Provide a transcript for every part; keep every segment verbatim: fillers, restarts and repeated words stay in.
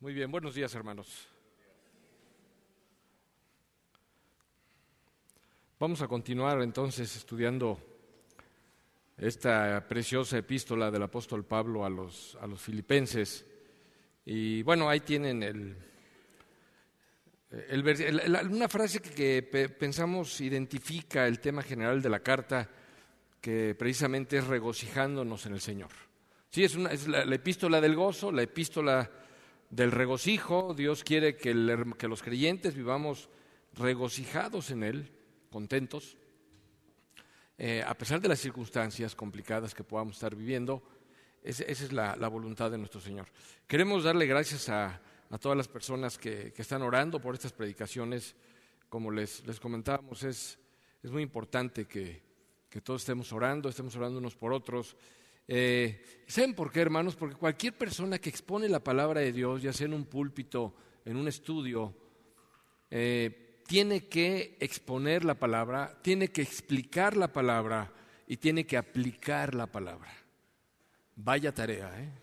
Muy bien, buenos días, hermanos. Vamos a continuar entonces estudiando esta preciosa epístola del apóstol Pablo a los, a los filipenses. Y bueno, ahí tienen el, el, el, el, una frase que, que pensamos identifica el tema general de la carta, que precisamente es regocijándonos en el Señor. Sí, es, una, es la, la epístola del gozo, la epístola del regocijo. Dios quiere que, el, que los creyentes vivamos regocijados en Él, contentos, eh, a pesar de las circunstancias complicadas que podamos estar viviendo. Ese, esa es la, la voluntad de nuestro Señor. Queremos darle gracias a, a todas las personas que, que están orando por estas predicaciones. Como les, les comentábamos, es, es muy importante que, que todos estemos orando, estemos orando unos por otros. Eh, ¿Saben por qué, hermanos? Porque cualquier persona que expone la palabra de Dios, ya sea en un púlpito, en un estudio, eh, tiene que exponer la palabra, tiene que explicar la palabra y tiene que aplicar la palabra. Vaya tarea, ¿eh?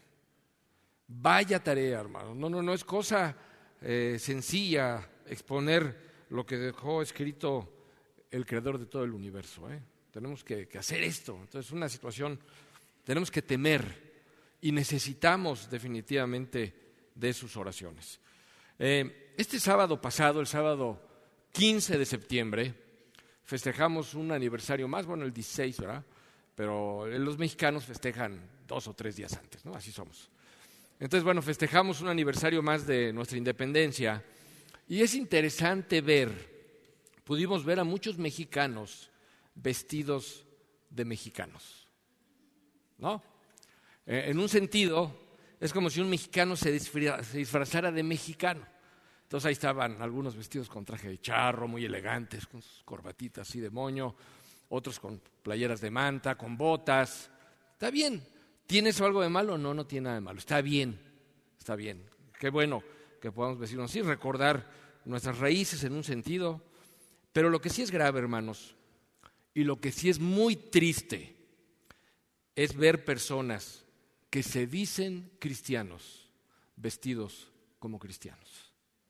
Vaya tarea, hermano. No, no, no es cosa eh, sencilla exponer lo que dejó escrito el creador de todo el universo, ¿eh? Tenemos que, que hacer esto. Entonces, es una situación, tenemos que temer y necesitamos definitivamente de sus oraciones. Eh, este sábado pasado, el sábado quince de septiembre, festejamos un aniversario más, bueno, el dieciséis, ¿verdad? Pero los mexicanos festejan dos o tres días antes, ¿no? Así somos. Entonces, bueno, festejamos un aniversario más de nuestra independencia y es interesante ver, pudimos ver a muchos mexicanos vestidos de mexicanos, ¿no? Eh, en un sentido, es como si un mexicano se, disfra- se disfrazara de mexicano. Entonces ahí estaban algunos vestidos con traje de charro, muy elegantes, con sus corbatitas así de moño, otros con playeras de manta, con botas. Está bien. ¿Tiene eso algo de malo? No, no tiene nada de malo. Está bien, está bien. Qué bueno que podamos vestirnos así, recordar nuestras raíces en un sentido. Pero lo que sí es grave, hermanos, y lo que sí es muy triste, es ver personas que se dicen cristianos vestidos como cristianos,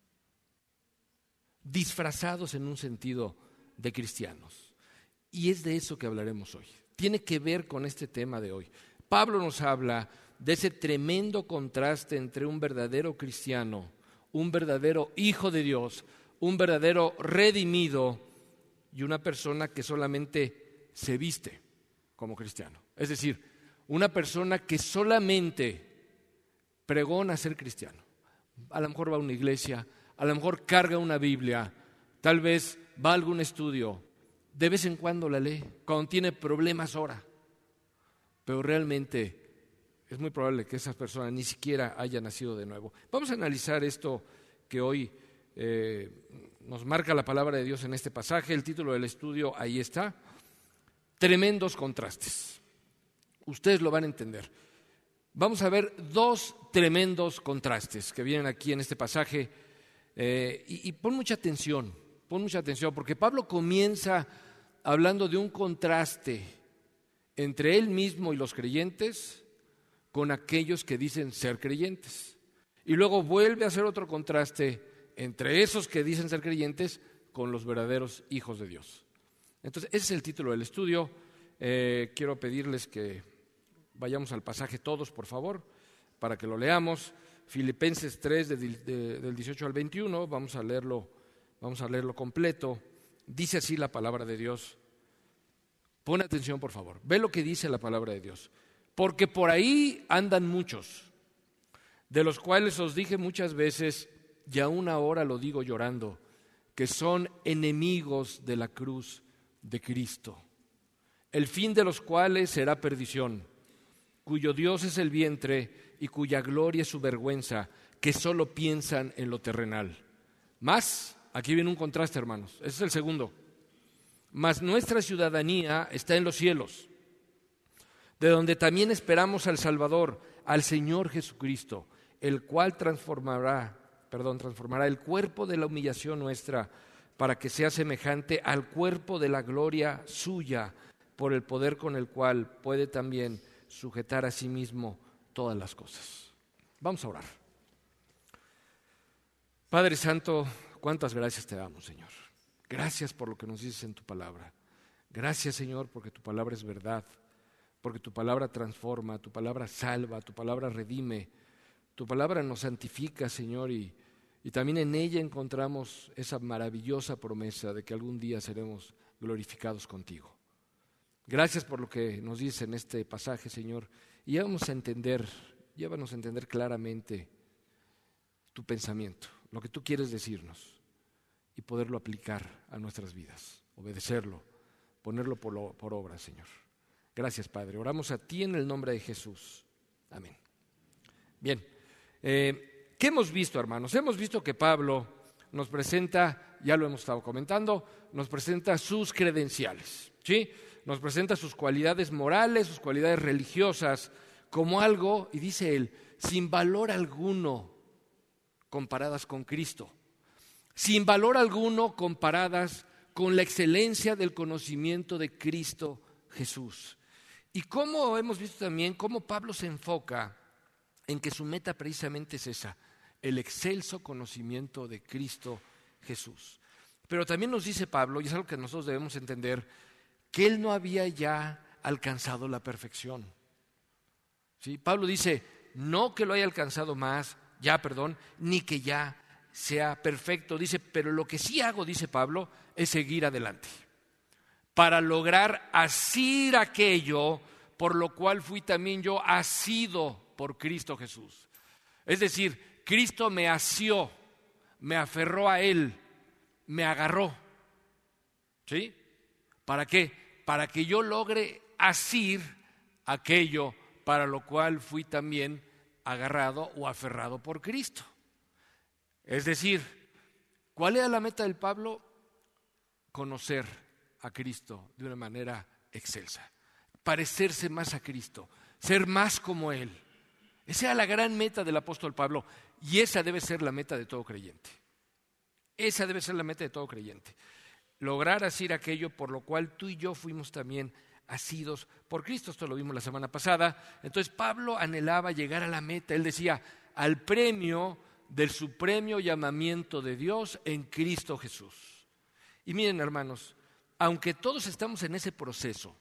disfrazados en un sentido de cristianos. Y es de eso que hablaremos hoy. Tiene que ver con este tema de hoy. Pablo nos habla de ese tremendo contraste entre un verdadero cristiano, un verdadero hijo de Dios, un verdadero redimido y una persona que solamente se viste como cristiano. Es decir, una persona que solamente pregona ser cristiano. A lo mejor va a una iglesia, a lo mejor carga una Biblia, tal vez va a algún estudio, de vez en cuando la lee, cuando tiene problemas ora. Pero realmente es muy probable que esa persona ni siquiera haya nacido de nuevo. Vamos a analizar esto que hoy eh, nos marca la palabra de Dios en este pasaje. El título del estudio ahí está: tremendos contrastes. Ustedes lo van a entender. Vamos a ver dos tremendos contrastes que vienen aquí en este pasaje eh, y, y pon mucha atención, pon mucha atención, porque Pablo comienza hablando de un contraste entre él mismo y los creyentes con aquellos que dicen ser creyentes. Y luego vuelve a hacer otro contraste entre esos que dicen ser creyentes con los verdaderos hijos de Dios. Entonces, ese es el título del estudio. Eh, quiero pedirles que vayamos al pasaje todos, por favor, para que lo leamos. Filipenses tres, de, de, del dieciocho al veintiuno, vamos a leerlo, vamos a leerlo completo. Dice así la palabra de Dios. Pon atención, por favor. Ve lo que dice la palabra de Dios. Porque por ahí andan muchos, de los cuales os dije muchas veces, y aún ahora lo digo llorando, que son enemigos de la cruz de Cristo, el fin de los cuales será perdición, cuyo Dios es el vientre y cuya gloria es su vergüenza, que solo piensan en lo terrenal. Más, aquí viene un contraste, hermanos, ese es el segundo. Mas nuestra ciudadanía está en los cielos, de donde también esperamos al Salvador, al Señor Jesucristo, el cual transformará, perdón, transformará el cuerpo de la humillación nuestra para que sea semejante al cuerpo de la gloria suya, por el poder con el cual puede también sujetar a sí mismo todas las cosas. Vamos a orar. Padre Santo, cuántas gracias te damos, Señor. Gracias por lo que nos dices en tu palabra. Gracias, Señor, porque tu palabra es verdad, porque tu palabra transforma, tu palabra salva, tu palabra redime, tu palabra nos santifica, Señor, y, y también en ella encontramos esa maravillosa promesa de que algún día seremos glorificados contigo. Gracias por lo que nos dices en este pasaje, Señor, y llévanos a entender, llévanos a entender claramente tu pensamiento, lo que tú quieres decirnos, y poderlo aplicar a nuestras vidas, obedecerlo, ponerlo por, lo, por obra, Señor. Gracias, Padre. Oramos a ti en el nombre de Jesús. Amén. Bien, eh, ¿qué hemos visto, hermanos? Hemos visto que Pablo nos presenta, ya lo hemos estado comentando, nos presenta sus credenciales, ¿sí? Nos presenta sus cualidades morales, sus cualidades religiosas, como algo, y dice él, sin valor alguno comparadas con Cristo, sin valor alguno comparadas con la excelencia del conocimiento de Cristo Jesús. Y cómo hemos visto también cómo Pablo se enfoca en que su meta precisamente es esa, el excelso conocimiento de Cristo Jesús. Pero también nos dice Pablo, y es algo que nosotros debemos entender, que él no había ya alcanzado la perfección. ¿Sí? Pablo dice, no que lo haya alcanzado más, ya, perdón, ni que ya sea perfecto. Dice, pero lo que sí hago, dice Pablo, es seguir adelante, para lograr asir aquello por lo cual fui también yo asido por Cristo Jesús. Es decir, Cristo me asió, me aferró a Él, me agarró. ¿Sí? ¿Para qué? Para que yo logre asir aquello para lo cual fui también agarrado o aferrado por Cristo. Es decir, ¿cuál era la meta del Pablo? Conocer a Cristo de una manera excelsa, parecerse más a Cristo, ser más como Él. Esa era la gran meta del apóstol Pablo, y esa debe ser la meta de todo creyente. Esa debe ser la meta de todo creyente. Lograr asir aquello por lo cual tú y yo fuimos también asidos por Cristo. Esto lo vimos la semana pasada. Entonces Pablo anhelaba llegar a la meta. Él decía, al premio del supremo llamamiento de Dios en Cristo Jesús. Y miren, hermanos, aunque todos estamos en ese proceso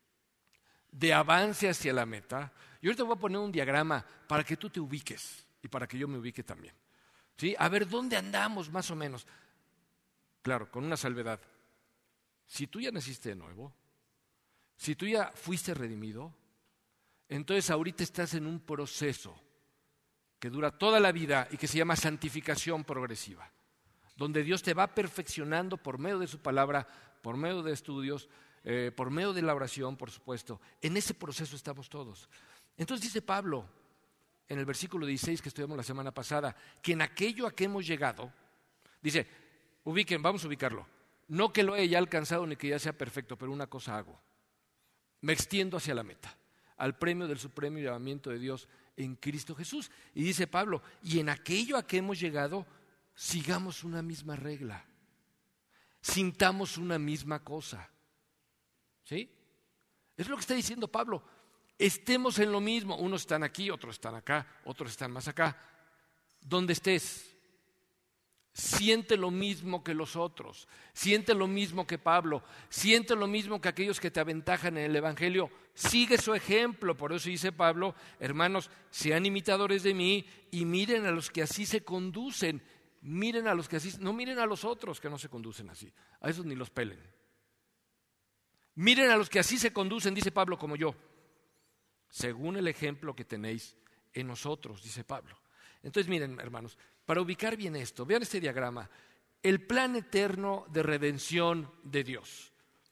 de avance hacia la meta, yo ahorita voy a poner un diagrama para que tú te ubiques y para que yo me ubique también. ¿Sí? A ver, ¿dónde andamos más o menos? Claro, con una salvedad. Si tú ya naciste de nuevo, si tú ya fuiste redimido, entonces ahorita estás en un proceso que dura toda la vida y que se llama santificación progresiva, donde Dios te va perfeccionando por medio de su palabra, por medio de estudios, eh, por medio de la oración, por supuesto. En ese proceso estamos todos. Entonces dice Pablo, en el versículo dieciséis que estudiamos la semana pasada, que en aquello a que hemos llegado, dice, ubiquen, vamos a ubicarlo, no que lo haya ya alcanzado ni que ya sea perfecto, pero una cosa hago, me extiendo hacia la meta, al premio del supremo llamamiento de Dios en Cristo Jesús. Y dice Pablo, y en aquello a que hemos llegado, sigamos una misma regla, sintamos una misma cosa. ¿Sí? Es lo que está diciendo Pablo. Estemos en lo mismo. Unos están aquí, otros están acá, otros están más acá. Donde estés, siente lo mismo que los otros, siente lo mismo que Pablo, siente lo mismo que aquellos que te aventajan en el Evangelio. Sigue su ejemplo. Por eso dice Pablo, hermanos, sean imitadores de mí y miren a los que así se conducen. Miren a los que así, no miren a los otros que no se conducen así, a esos ni los pelen. Miren a los que así se conducen, dice Pablo, como yo, según el ejemplo que tenéis en nosotros, dice Pablo. Entonces miren, hermanos, para ubicar bien esto, vean este diagrama, el plan eterno de redención de Dios.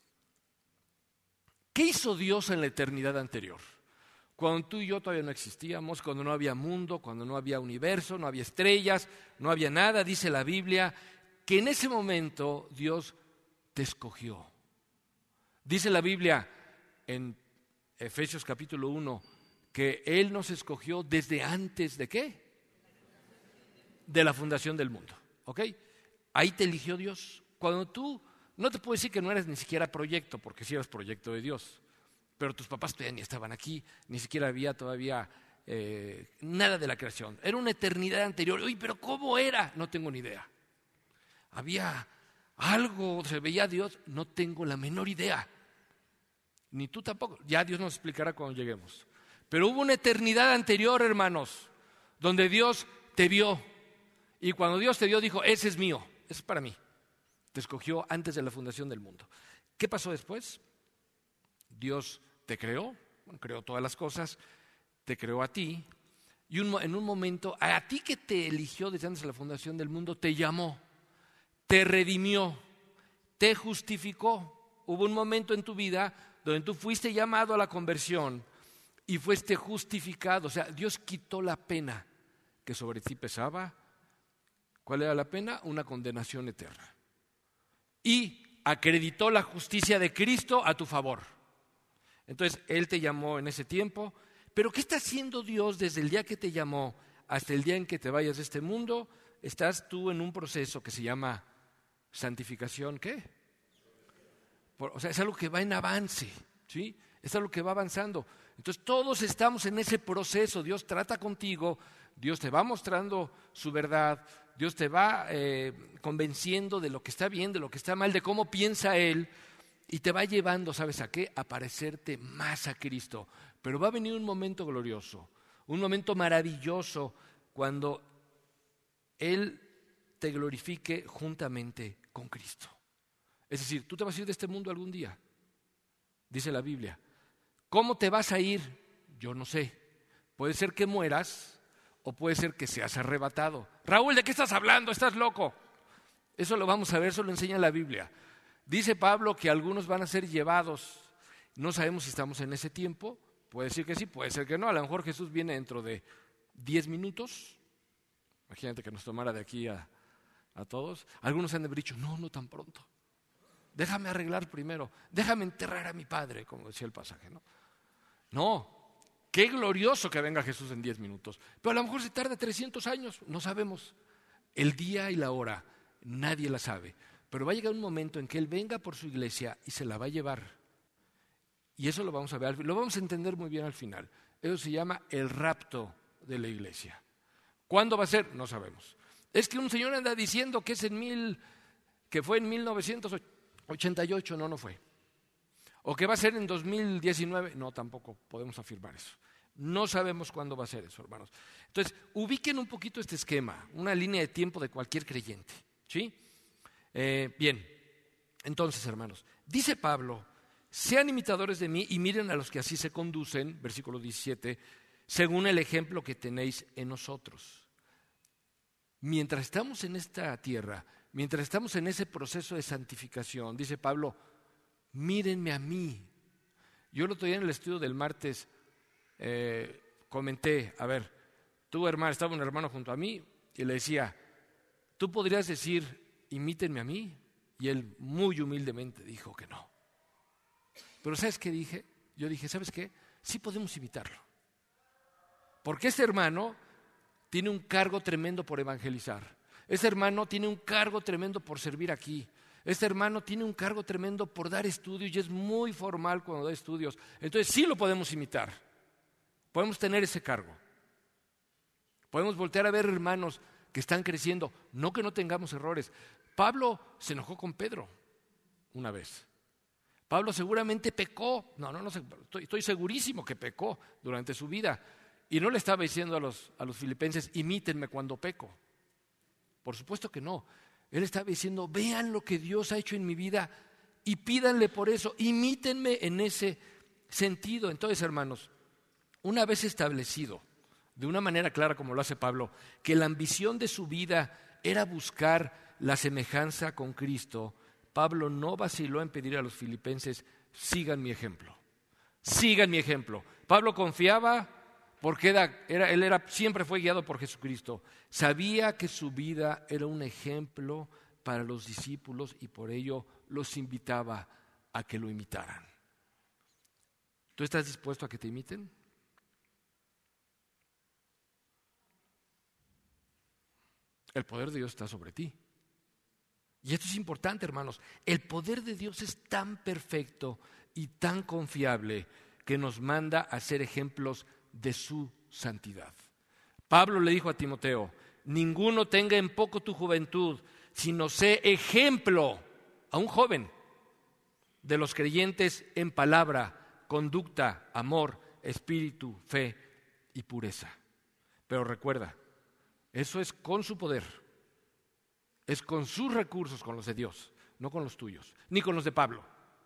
¿Qué hizo Dios en la eternidad anterior? Cuando tú y yo todavía no existíamos, cuando no había mundo, cuando no había universo, no había estrellas, no había nada, dice la Biblia, que en ese momento Dios te escogió. Dice la Biblia en Efesios capítulo uno que Él nos escogió desde antes de ¿qué? De la fundación del mundo. ¿Ok? Ahí te eligió Dios. Cuando tú, no te puedo decir que no eres ni siquiera proyecto, porque sí eras proyecto de Dios, pero tus papás todavía ni estaban aquí, ni siquiera había todavía eh, nada de la creación. Era una eternidad anterior. Uy, pero ¿cómo era? No tengo ni idea. Había algo, se veía a Dios, no tengo la menor idea. Ni tú tampoco. Ya Dios nos explicará cuando lleguemos. Pero hubo una eternidad anterior, hermanos, donde Dios te vio. Y cuando Dios te vio, dijo, ese es mío, ese es para mí. Te escogió antes de la fundación del mundo. ¿Qué pasó después? Dios te creó, bueno, creó todas las cosas, te creó a ti. Y un, en un momento, a ti que te eligió desde antes de la fundación del mundo, te llamó, te redimió, te justificó. Hubo un momento en tu vida donde tú fuiste llamado a la conversión y fuiste justificado. O sea, Dios quitó la pena que sobre ti pesaba. ¿Cuál era la pena? Una condenación eterna. Y acreditó la justicia de Cristo a tu favor. Entonces, Él te llamó en ese tiempo. Pero ¿qué está haciendo Dios desde el día que te llamó hasta el día en que te vayas de este mundo? Estás tú en un proceso que se llama santificación. ¿Qué? Por, o sea, es algo que va en avance, ¿sí? Es algo que va avanzando. Entonces, todos estamos en ese proceso. Dios trata contigo, Dios te va mostrando su verdad, Dios te va eh, convenciendo de lo que está bien, de lo que está mal, de cómo piensa Él, y te va llevando, ¿sabes a qué? A parecerte más a Cristo. Pero va a venir un momento glorioso, un momento maravilloso, cuando Él te glorifique juntamente con Cristo. Es decir, tú te vas a ir de este mundo algún día, dice la Biblia. ¿Cómo te vas a ir? Yo no sé. Puede ser que mueras o puede ser que seas arrebatado. Raúl, ¿de qué estás hablando? ¿Estás loco? Eso lo vamos a ver, eso lo enseña la Biblia. Dice Pablo que algunos van a ser llevados. No sabemos si estamos en ese tiempo. Puede ser que sí, puede ser que no. A lo mejor Jesús viene dentro de diez minutos. Imagínate que nos tomara de aquí a, a todos. Algunos han de haber dicho, no, no tan pronto. Déjame arreglar primero. Déjame enterrar a mi padre, como decía el pasaje, ¿no? No, qué glorioso que venga Jesús en diez minutos. Pero a lo mejor se tarda trescientos años, no sabemos. El día y la hora, nadie la sabe. Pero va a llegar un momento en que Él venga por su iglesia y se la va a llevar. Y eso lo vamos a ver, lo vamos a entender muy bien al final. Eso se llama el rapto de la iglesia. ¿Cuándo va a ser? No sabemos. Es que un señor anda diciendo que es en mil, que fue en mil novecientos ochenta y ocho, no, no fue. O que va a ser en dos mil diecinueve, no, tampoco podemos afirmar eso. No sabemos cuándo va a ser eso, hermanos. Entonces, ubiquen un poquito este esquema, una línea de tiempo de cualquier creyente, ¿sí? Eh, bien, entonces, hermanos, dice Pablo, sean imitadores de mí y miren a los que así se conducen, versículo diecisiete, según el ejemplo que tenéis en nosotros. Mientras estamos en esta tierra, mientras estamos en ese proceso de santificación, dice Pablo, mírenme a mí. Yo el otro día en el estudio del martes eh, comenté, a ver, tú hermano, estaba un hermano junto a mí y le decía, ¿tú podrías decir, imítenme a mí? Y él muy humildemente dijo que no. Pero ¿sabes qué dije? Yo dije, ¿sabes qué? Sí podemos imitarlo. Porque este hermano tiene un cargo tremendo por evangelizar. Este hermano tiene un cargo tremendo por servir aquí. Este hermano tiene un cargo tremendo por dar estudios y es muy formal cuando da estudios. Entonces sí lo podemos imitar. Podemos tener ese cargo. Podemos voltear a ver hermanos que están creciendo. No que no tengamos errores. Pablo se enojó con Pedro una vez. Pablo seguramente pecó. No, no, no, estoy, estoy segurísimo que pecó durante su vida. Y no le estaba diciendo a los, a los filipenses, imítenme cuando peco. Por supuesto que no. Él estaba diciendo, vean lo que Dios ha hecho en mi vida y pídanle por eso, imítenme en ese sentido. Entonces, hermanos, una vez establecido, de una manera clara como lo hace Pablo, que la ambición de su vida era buscar la semejanza con Cristo, Pablo no vaciló en pedir a los filipenses, sigan mi ejemplo, sigan mi ejemplo. Pablo confiaba porque era, era, él era, siempre fue guiado por Jesucristo. Sabía que su vida era un ejemplo para los discípulos y por ello los invitaba a que lo imitaran. ¿Tú estás dispuesto a que te imiten? El poder de Dios está sobre ti. Y esto es importante, hermanos. El poder de Dios es tan perfecto y tan confiable que nos manda a ser ejemplos de su santidad. Pablo le dijo a Timoteo: ninguno tenga en poco tu juventud, sino sé ejemplo a un joven de los creyentes en palabra, conducta, amor, espíritu, fe y pureza. Pero recuerda, eso es con su poder, es con sus recursos, con los de Dios, no con los tuyos, ni con los de Pablo,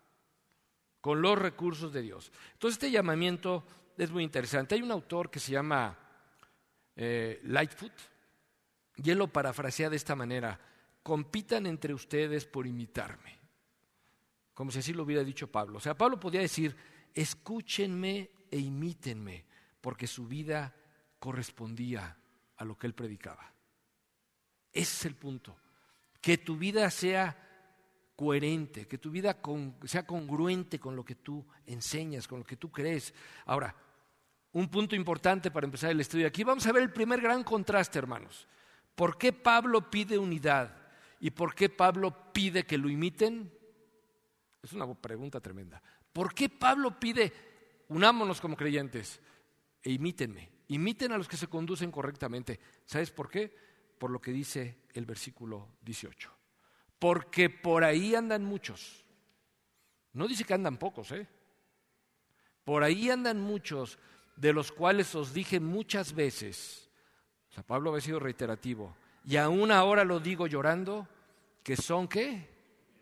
con los recursos de Dios. Entonces este llamamiento es muy interesante. Hay un autor que se llama eh, Lightfoot, y él lo parafrasea de esta manera: compitan entre ustedes por imitarme. Como si así lo hubiera dicho Pablo. O sea, Pablo podía decir: escúchenme e imítenme, porque su vida correspondía a lo que él predicaba. Ese es el punto. Que tu vida sea coherente, que tu vida con, sea congruente con lo que tú enseñas, con lo que tú crees. Ahora, un punto importante para empezar el estudio. Aquí vamos a ver el primer gran contraste, hermanos. ¿Por qué Pablo pide unidad? ¿Y por qué Pablo pide que lo imiten? Es una pregunta tremenda. ¿Por qué Pablo pide unámonos como creyentes e imítenme? Imiten a los que se conducen correctamente. ¿Sabes por qué? Por lo que dice el versículo dieciocho. Porque por ahí andan muchos. No dice que andan pocos, ¿eh? Por ahí andan muchos, de los cuales os dije muchas veces. O sea, Pablo había sido reiterativo. Y aún ahora lo digo llorando, que son, ¿qué?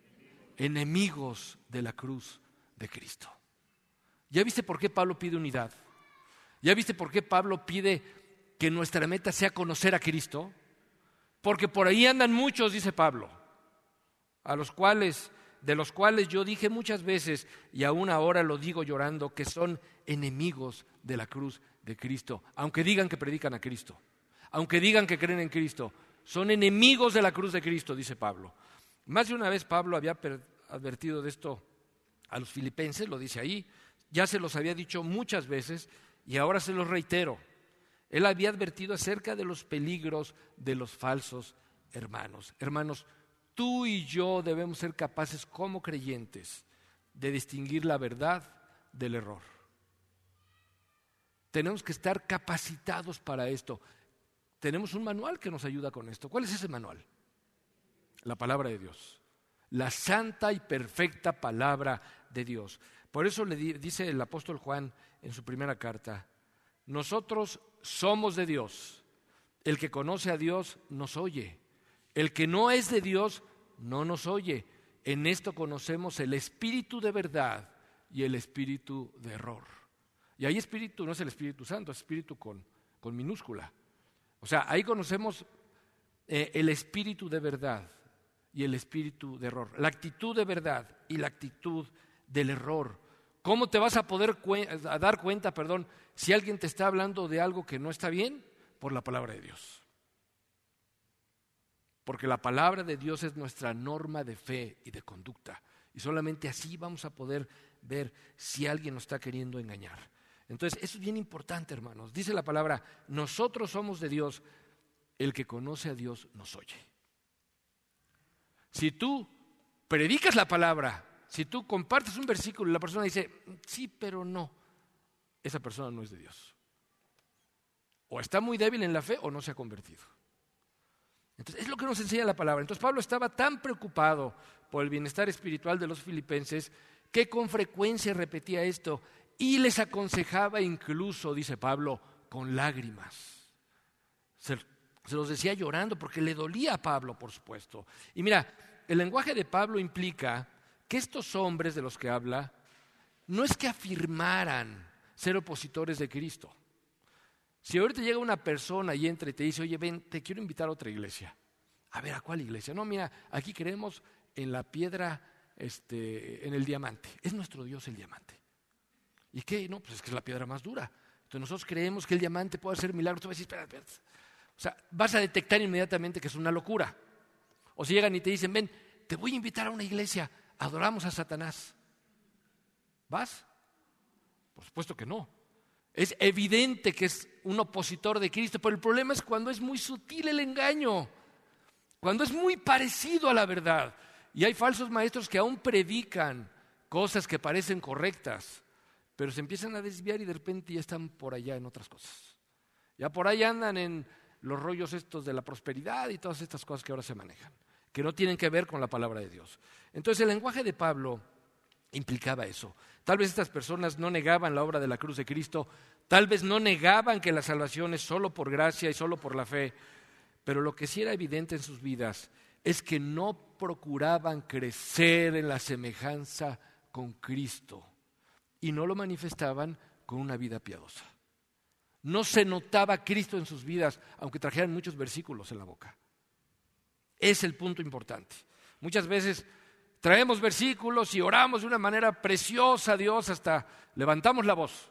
Enemigos de la cruz de Cristo. ¿Ya viste por qué Pablo pide unidad? ¿Ya viste por qué Pablo pide que nuestra meta sea conocer a Cristo? Porque por ahí andan muchos, dice Pablo, a los cuales, de los cuales yo dije muchas veces, y aún ahora lo digo llorando, que son enemigos de la cruz de Cristo. Aunque digan que predican a Cristo, aunque digan que creen en Cristo, son enemigos de la cruz de Cristo, dice Pablo. Más de una vez Pablo había advertido de esto a los filipenses, lo dice ahí, ya se los había dicho muchas veces y ahora se los reitero. Él había advertido acerca de los peligros de los falsos hermanos. Hermanos, tú y yo debemos ser capaces como creyentes de distinguir la verdad del error. Tenemos que estar capacitados para esto. Tenemos un manual que nos ayuda con esto. ¿Cuál es ese manual? La palabra de Dios, la santa y perfecta palabra de Dios. Por eso le dice el apóstol Juan en su primera carta: nosotros somos de Dios, el que conoce a Dios nos oye, el que no es de Dios no nos oye. En esto conocemos el espíritu de verdad y el espíritu de error. Y ahí espíritu no es el Espíritu Santo, es espíritu con, con minúscula. O sea, ahí conocemos eh, el espíritu de verdad y el espíritu de error, la actitud de verdad y la actitud del error. ¿Cómo te vas a poder cu- a dar cuenta, perdón, si alguien te está hablando de algo que no está bien? Por la palabra de Dios. Porque la palabra de Dios es nuestra norma de fe y de conducta. Y solamente así vamos a poder ver si alguien nos está queriendo engañar. Entonces, eso es bien importante, hermanos. Dice la palabra: nosotros somos de Dios, el que conoce a Dios nos oye. Si tú predicas la palabra, si tú compartes un versículo y la persona dice, sí, pero no, esa persona no es de Dios. O está muy débil en la fe o no se ha convertido. Entonces, es lo que nos enseña la palabra. Entonces, Pablo estaba tan preocupado por el bienestar espiritual de los filipenses que con frecuencia repetía esto y les aconsejaba incluso, dice Pablo, con lágrimas. Se, se los decía llorando porque le dolía a Pablo, por supuesto. Y mira, el lenguaje de Pablo implica que estos hombres de los que habla no es que afirmaran ser opositores de Cristo. Si ahorita llega una persona y entra y te dice, oye, ven, te quiero invitar a otra iglesia. A ver, ¿a cuál iglesia? No, mira, aquí creemos en la piedra, este, en el diamante. Es nuestro Dios el diamante. ¿Y qué? No, pues es que es la piedra más dura. Entonces nosotros creemos que el diamante puede hacer milagros. Tú vas a decir, espera, espera. O sea, vas a detectar inmediatamente que es una locura. O si llegan y te dicen, ven, te voy a invitar a una iglesia, adoramos a Satanás. ¿Vas? Por supuesto que no. Es evidente que es un opositor de Cristo, pero el problema es cuando es muy sutil el engaño, cuando es muy parecido a la verdad. Y hay falsos maestros que aún predican cosas que parecen correctas, pero se empiezan a desviar y de repente ya están por allá en otras cosas. Ya por ahí andan en los rollos estos de la prosperidad y todas estas cosas que ahora se manejan, que no tienen que ver con la palabra de Dios. Entonces el lenguaje de Pablo implicaba eso. Tal vez estas personas no negaban la obra de la cruz de Cristo, tal vez no negaban que la salvación es solo por gracia y solo por la fe, pero lo que sí era evidente en sus vidas es que no procuraban crecer en la semejanza con Cristo y no lo manifestaban con una vida piadosa. No se notaba Cristo en sus vidas, aunque trajeran muchos versículos en la boca. Es el punto importante. Muchas veces traemos versículos y oramos de una manera preciosa a Dios, hasta levantamos la voz.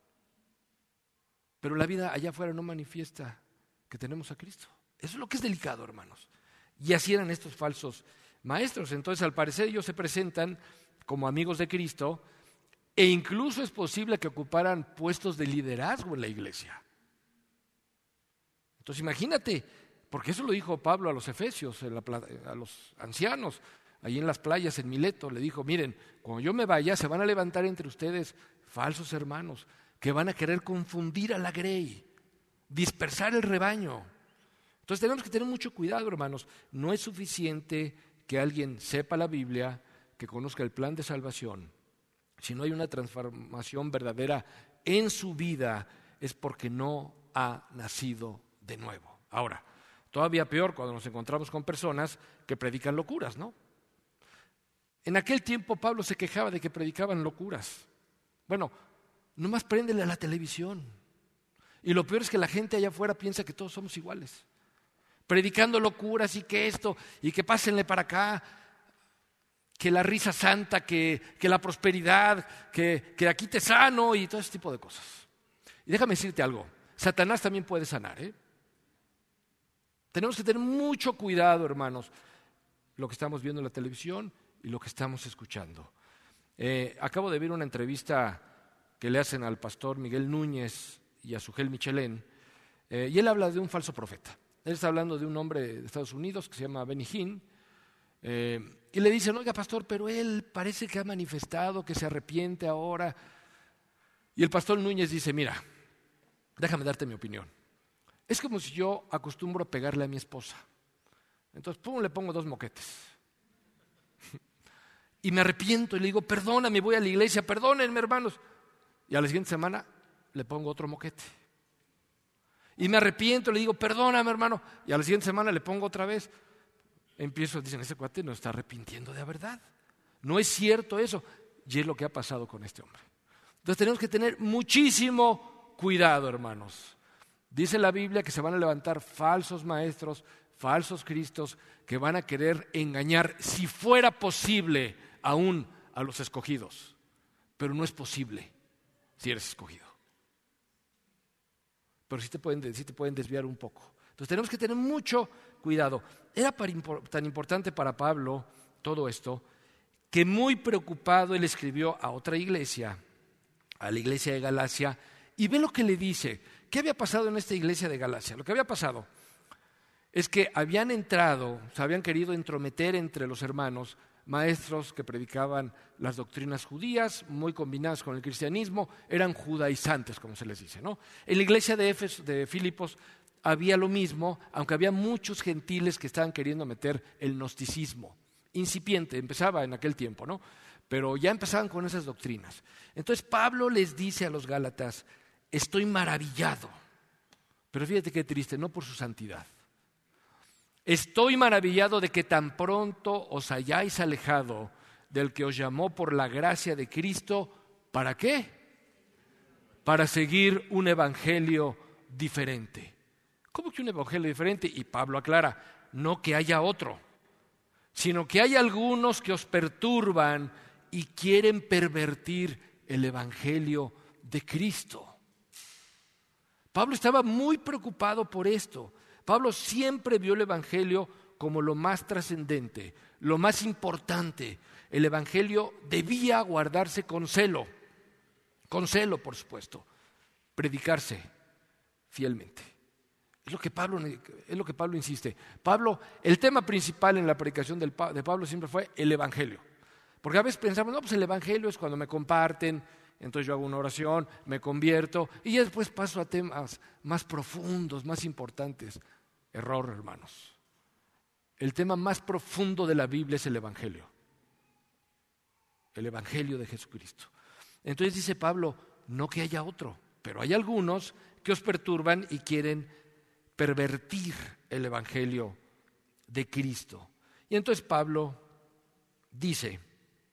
Pero la vida allá afuera no manifiesta que tenemos a Cristo. Eso es lo que es delicado, hermanos. Y así eran estos falsos maestros. Entonces, al parecer, ellos se presentan como amigos de Cristo, e incluso es posible que ocuparan puestos de liderazgo en la iglesia. Entonces imagínate, porque eso lo dijo Pablo a los efesios, en la, a los ancianos, ahí en las playas en Mileto, le dijo, miren, cuando yo me vaya se van a levantar entre ustedes falsos hermanos que van a querer confundir a la grey, dispersar el rebaño. Entonces tenemos que tener mucho cuidado, hermanos. No es suficiente que alguien sepa la Biblia, que conozca el plan de salvación. Si no hay una transformación verdadera en su vida, es porque no ha nacido de nuevo. Ahora, todavía peor cuando nos encontramos con personas que predican locuras, ¿no? En aquel tiempo Pablo se quejaba de que predicaban locuras. Bueno, nomás préndele a la televisión. Y lo peor es que la gente allá afuera piensa que todos somos iguales. Predicando locuras y que esto, y que pásenle para acá, que la risa santa, que, que la prosperidad, que, que aquí te sano y todo ese tipo de cosas. Y déjame decirte algo, Satanás también puede sanar, ¿eh? Tenemos que tener mucho cuidado, hermanos, lo que estamos viendo en la televisión y lo que estamos escuchando. Eh, acabo de ver una entrevista que le hacen al pastor Miguel Núñez y a Sugel Michelén, eh, y él habla de un falso profeta. Él está hablando de un hombre de Estados Unidos que se llama Benny Hinn, eh, y le dicen, oiga pastor, pero él parece que ha manifestado que se arrepiente ahora. Y el pastor Núñez dice, mira, déjame darte mi opinión. Es como si yo acostumbro a pegarle a mi esposa. Entonces, pum, le pongo dos moquetes. Y me arrepiento y le digo, perdóname, voy a la iglesia, perdónenme, hermanos. Y a la siguiente semana le pongo otro moquete. Y me arrepiento, le digo, perdóname, hermano. Y a la siguiente semana le pongo otra vez. Empiezo, dicen, ese cuate no está arrepintiendo de verdad. No es cierto eso. Y es lo que ha pasado con este hombre. Entonces tenemos que tener muchísimo cuidado, hermanos. Dice la Biblia que se van a levantar falsos maestros, falsos cristos, que van a querer engañar, si fuera posible, aún a los escogidos. Pero no es posible si eres escogido. Pero sí te pueden, sí te pueden desviar un poco. Entonces tenemos que tener mucho cuidado. Era tan importante para Pablo todo esto, que muy preocupado él escribió a otra iglesia, a la iglesia de Galacia, y ve lo que le dice. ¿Qué había pasado en esta iglesia de Galacia? Lo que había pasado es que habían entrado, se habían querido entrometer entre los hermanos, maestros que predicaban las doctrinas judías, muy combinadas con el cristianismo, eran judaizantes, como se les dice, ¿no? En la iglesia de Éfeso, de Filipos, había lo mismo, aunque había muchos gentiles que estaban queriendo meter el gnosticismo. Incipiente, empezaba en aquel tiempo, ¿no? Pero ya empezaban con esas doctrinas. Entonces Pablo les dice a los Gálatas, estoy maravillado, pero fíjate qué triste, no por su santidad. Estoy maravillado de que tan pronto os hayáis alejado del que os llamó por la gracia de Cristo. ¿Para qué? Para seguir un evangelio diferente. ¿Cómo que un evangelio diferente? Y Pablo aclara, no que haya otro, sino que hay algunos que os perturban y quieren pervertir el evangelio de Cristo. Pablo estaba muy preocupado por esto. Pablo siempre vio el evangelio como lo más trascendente, lo más importante. El evangelio debía guardarse con celo, con celo, por supuesto, predicarse fielmente. Es lo que Pablo, es lo que Pablo insiste. Pablo, el tema principal en la predicación del, de Pablo siempre fue el evangelio. Porque a veces pensamos, no, pues el evangelio es cuando me comparten entonces yo hago una oración, me convierto y ya después paso a temas más profundos, más importantes. Error, hermanos. El tema más profundo de la Biblia es el Evangelio. El Evangelio de Jesucristo. Entonces dice Pablo, no que haya otro, pero hay algunos que os perturban y quieren pervertir el Evangelio de Cristo. Y entonces Pablo dice,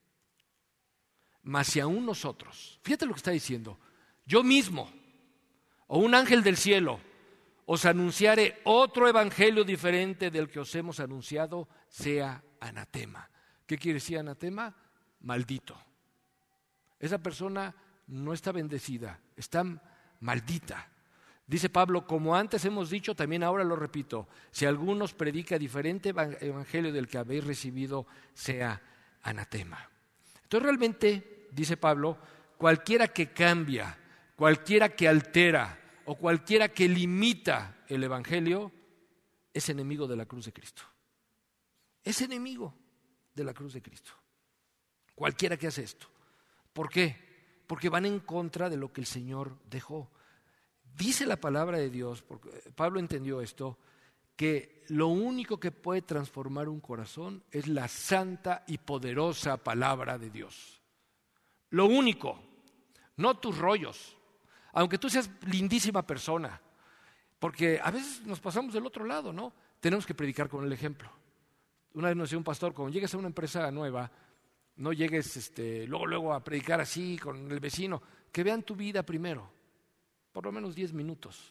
mas si aún nosotros, fíjate lo que está diciendo, yo mismo o un ángel del cielo os anunciare otro evangelio diferente del que os hemos anunciado, sea anatema. ¿Qué quiere decir anatema? Maldito. Esa persona no está bendecida, está maldita. Dice Pablo, como antes hemos dicho, también ahora lo repito, si alguno os predica diferente evangelio del que habéis recibido, sea anatema. Entonces realmente, dice Pablo, cualquiera que cambia, cualquiera que altera o cualquiera que limita el evangelio es enemigo de la cruz de Cristo. Es enemigo de la cruz de Cristo. Cualquiera que hace esto. ¿Por qué? Porque van en contra de lo que el Señor dejó. Dice la palabra de Dios, porque Pablo entendió esto, que lo único que puede transformar un corazón es la santa y poderosa palabra de Dios. Lo único, no tus rollos, aunque tú seas lindísima persona, porque a veces nos pasamos del otro lado, ¿no? Tenemos que predicar con el ejemplo. Una vez nos decía un pastor, cuando llegues a una empresa nueva, no llegues este, luego, luego a predicar así con el vecino, que vean tu vida primero. Por lo menos diez minutos.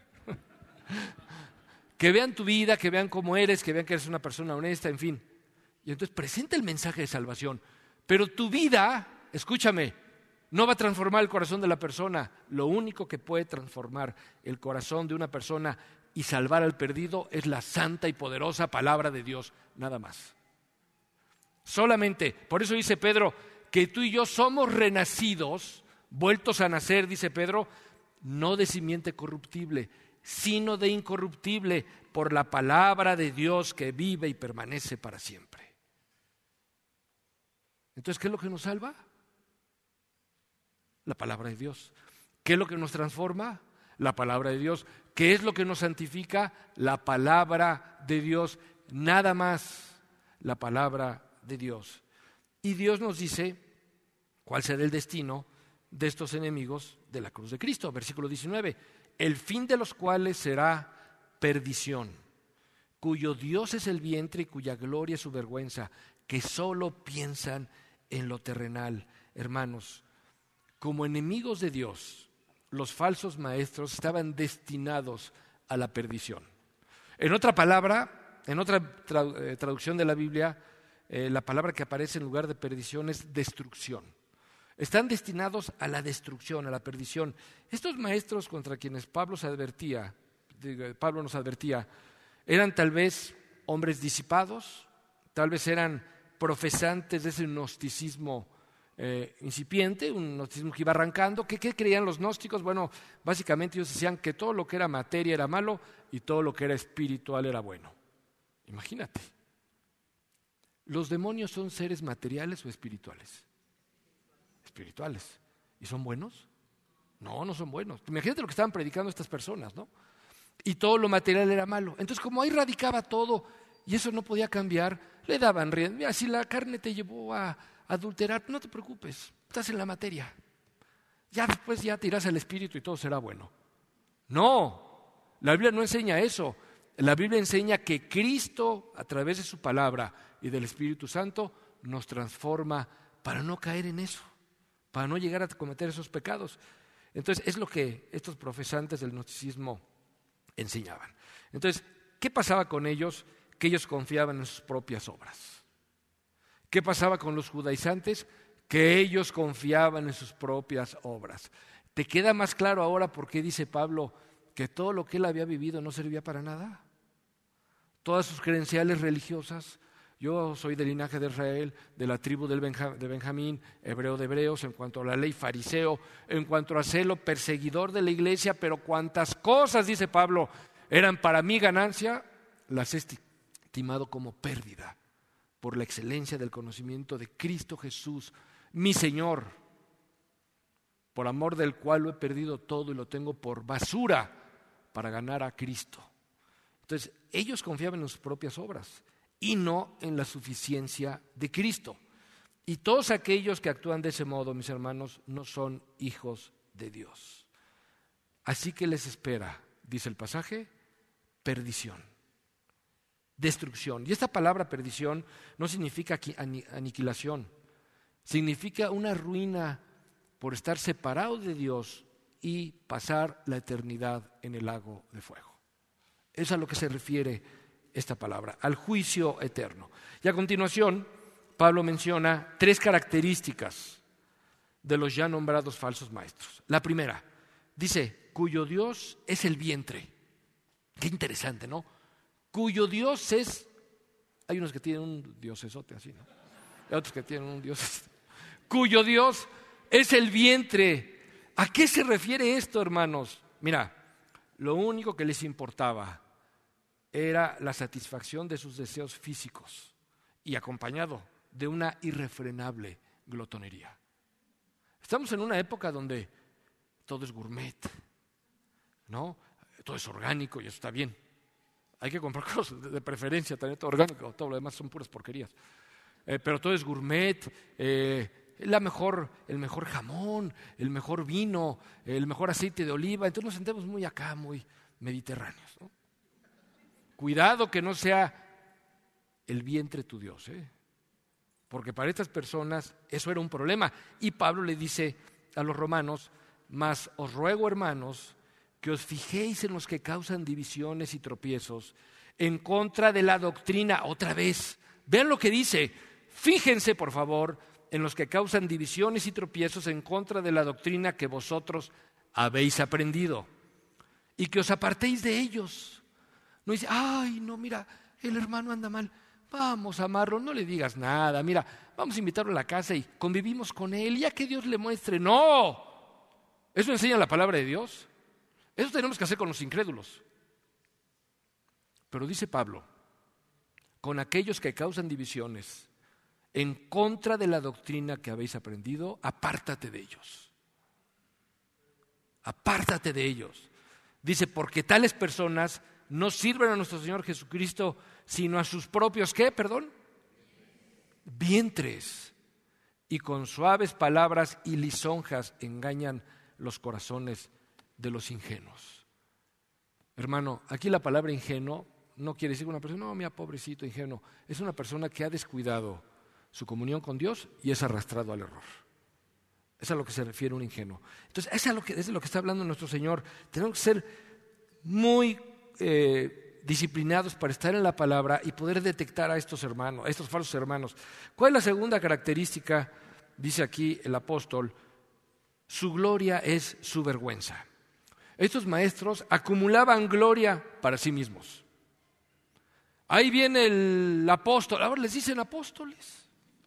Que vean tu vida, que vean cómo eres, que vean que eres una persona honesta, en fin. Y entonces presenta el mensaje de salvación. Pero tu vida, escúchame, no va a transformar el corazón de la persona. Lo único que puede transformar el corazón de una persona y salvar al perdido es la santa y poderosa palabra de Dios, nada más. Solamente, por eso dice Pedro, que tú y yo somos renacidos, vueltos a nacer, dice Pedro, no de simiente corruptible, sino de incorruptible, por la palabra de Dios que vive y permanece para siempre. Entonces, ¿qué es lo que nos salva? La palabra de Dios. ¿Qué es lo que nos transforma? La palabra de Dios. ¿Qué es lo que nos santifica? La palabra de Dios. Nada más, la palabra de Dios. Y Dios nos dice cuál será el destino de estos enemigos de la cruz de Cristo. Versículo diecinueve, el fin de los cuales será perdición, cuyo Dios es el vientre y cuya gloria es su vergüenza, que solo piensan en lo terrenal. Hermanos, como enemigos de Dios, los falsos maestros estaban destinados a la perdición. En otra palabra, en otra traducción de la Biblia, eh, la palabra que aparece en lugar de perdición es destrucción. Están destinados a la destrucción, a la perdición. Estos maestros contra quienes Pablo se advertía, Pablo nos advertía, eran tal vez hombres disipados, tal vez eran profesantes de ese gnosticismo eh, incipiente, un gnosticismo que iba arrancando. ¿Qué, ¿Qué creían los gnósticos? Bueno, básicamente ellos decían que todo lo que era materia era malo y todo lo que era espiritual era bueno. Imagínate. ¿Los demonios son seres materiales o espirituales? Espirituales. ¿Y son buenos? No, no son buenos. Imagínate lo que estaban predicando estas personas, ¿no? Y todo lo material era malo. Entonces, como ahí radicaba todo y eso no podía cambiar, le daban rienda. Mira, si la carne te llevó a adulterar, no te preocupes, estás en la materia. Ya después ya te irás al espíritu y todo será bueno. No, la Biblia no enseña eso. La Biblia enseña que Cristo, a través de su palabra y del Espíritu Santo, nos transforma para no caer en eso, para no llegar a cometer esos pecados. Entonces, es lo que estos profesantes del gnosticismo enseñaban. Entonces, ¿qué pasaba con ellos? Que ellos confiaban en sus propias obras. ¿Qué pasaba con los judaizantes? Que ellos confiaban en sus propias obras. ¿Te queda más claro ahora por qué dice Pablo que todo lo que él había vivido no servía para nada? Todas sus credenciales religiosas. Yo soy del linaje de Israel, de la tribu del Benja, de Benjamín, hebreo de hebreos, en cuanto a la ley, fariseo, en cuanto a celo, perseguidor de la iglesia, pero cuantas cosas, dice Pablo, eran para mí ganancia, las he estimado como pérdida, por la excelencia del conocimiento de Cristo Jesús, mi Señor. por amor del cual lo he perdido todo y lo tengo por basura para ganar a Cristo. Entonces, ellos confiaban en sus propias obras y no en la suficiencia de Cristo. Y todos aquellos que actúan de ese modo, mis hermanos, no son hijos de Dios. Así que les espera, dice el pasaje, perdición, destrucción. Y esta palabra perdición no significa aniquilación, significa una ruina por estar separado de Dios y pasar la eternidad en el lago de fuego. Es a lo que se refiere esta palabra, al juicio eterno. Y a continuación, Pablo menciona tres características de los ya nombrados falsos maestros. La primera, dice, cuyo Dios es el vientre. Qué interesante, ¿no? Cuyo Dios es, hay unos que tienen un diosesote así, ¿no? Hay otros que tienen un dios, cuyo Dios es el vientre. ¿A qué se refiere esto, hermanos? Mira, lo único que les importaba era la satisfacción de sus deseos físicos y acompañado de una irrefrenable glotonería. Estamos en una época donde todo es gourmet, ¿no? Todo es orgánico y eso está bien. Hay que comprar cosas de preferencia, también todo orgánico, todo lo demás son puras porquerías. Eh, pero todo es gourmet, eh, la mejor, el mejor jamón, el mejor vino, el mejor aceite de oliva. Entonces nos sentemos muy acá, muy mediterráneos, ¿no? Cuidado que no sea el vientre tu Dios, ¿eh? Porque para estas personas eso era un problema. Y Pablo le dice a los romanos, mas os ruego, hermanos, que os fijéis en los que causan divisiones y tropiezos en contra de la doctrina. Otra vez, vean lo que dice, fíjense por favor en los que causan divisiones y tropiezos en contra de la doctrina que vosotros habéis aprendido y que os apartéis de ellos. No dice, ay, no, mira, el hermano anda mal, vamos a amarlo, no le digas nada, mira, vamos a invitarlo a la casa y convivimos con él, ya que Dios le muestre. No, eso enseña la palabra de Dios. Eso tenemos que hacer con los incrédulos. Pero dice Pablo, con aquellos que causan divisiones en contra de la doctrina que habéis aprendido, apártate de ellos. Apártate de ellos. Dice, porque tales personas no sirven a nuestro Señor Jesucristo, sino a sus propios, ¿qué? Perdón. Vientres. Y con suaves palabras y lisonjas engañan los corazones de los ingenuos. Hermano, aquí la palabra ingenuo no quiere decir una persona, no, mira, pobrecito ingenuo. Es una persona que ha descuidado su comunión con Dios y es arrastrado al error. Es a lo que se refiere un ingenuo. Entonces, es a lo que, es de lo que está hablando nuestro Señor. Tenemos que ser muy eh, disciplinados para estar en la palabra y poder detectar a estos hermanos, a estos falsos hermanos. ¿Cuál es la segunda característica? Dice aquí el apóstol, su gloria es su vergüenza. Estos maestros acumulaban gloria para sí mismos. Ahí viene el apóstol, ahora les dicen apóstoles.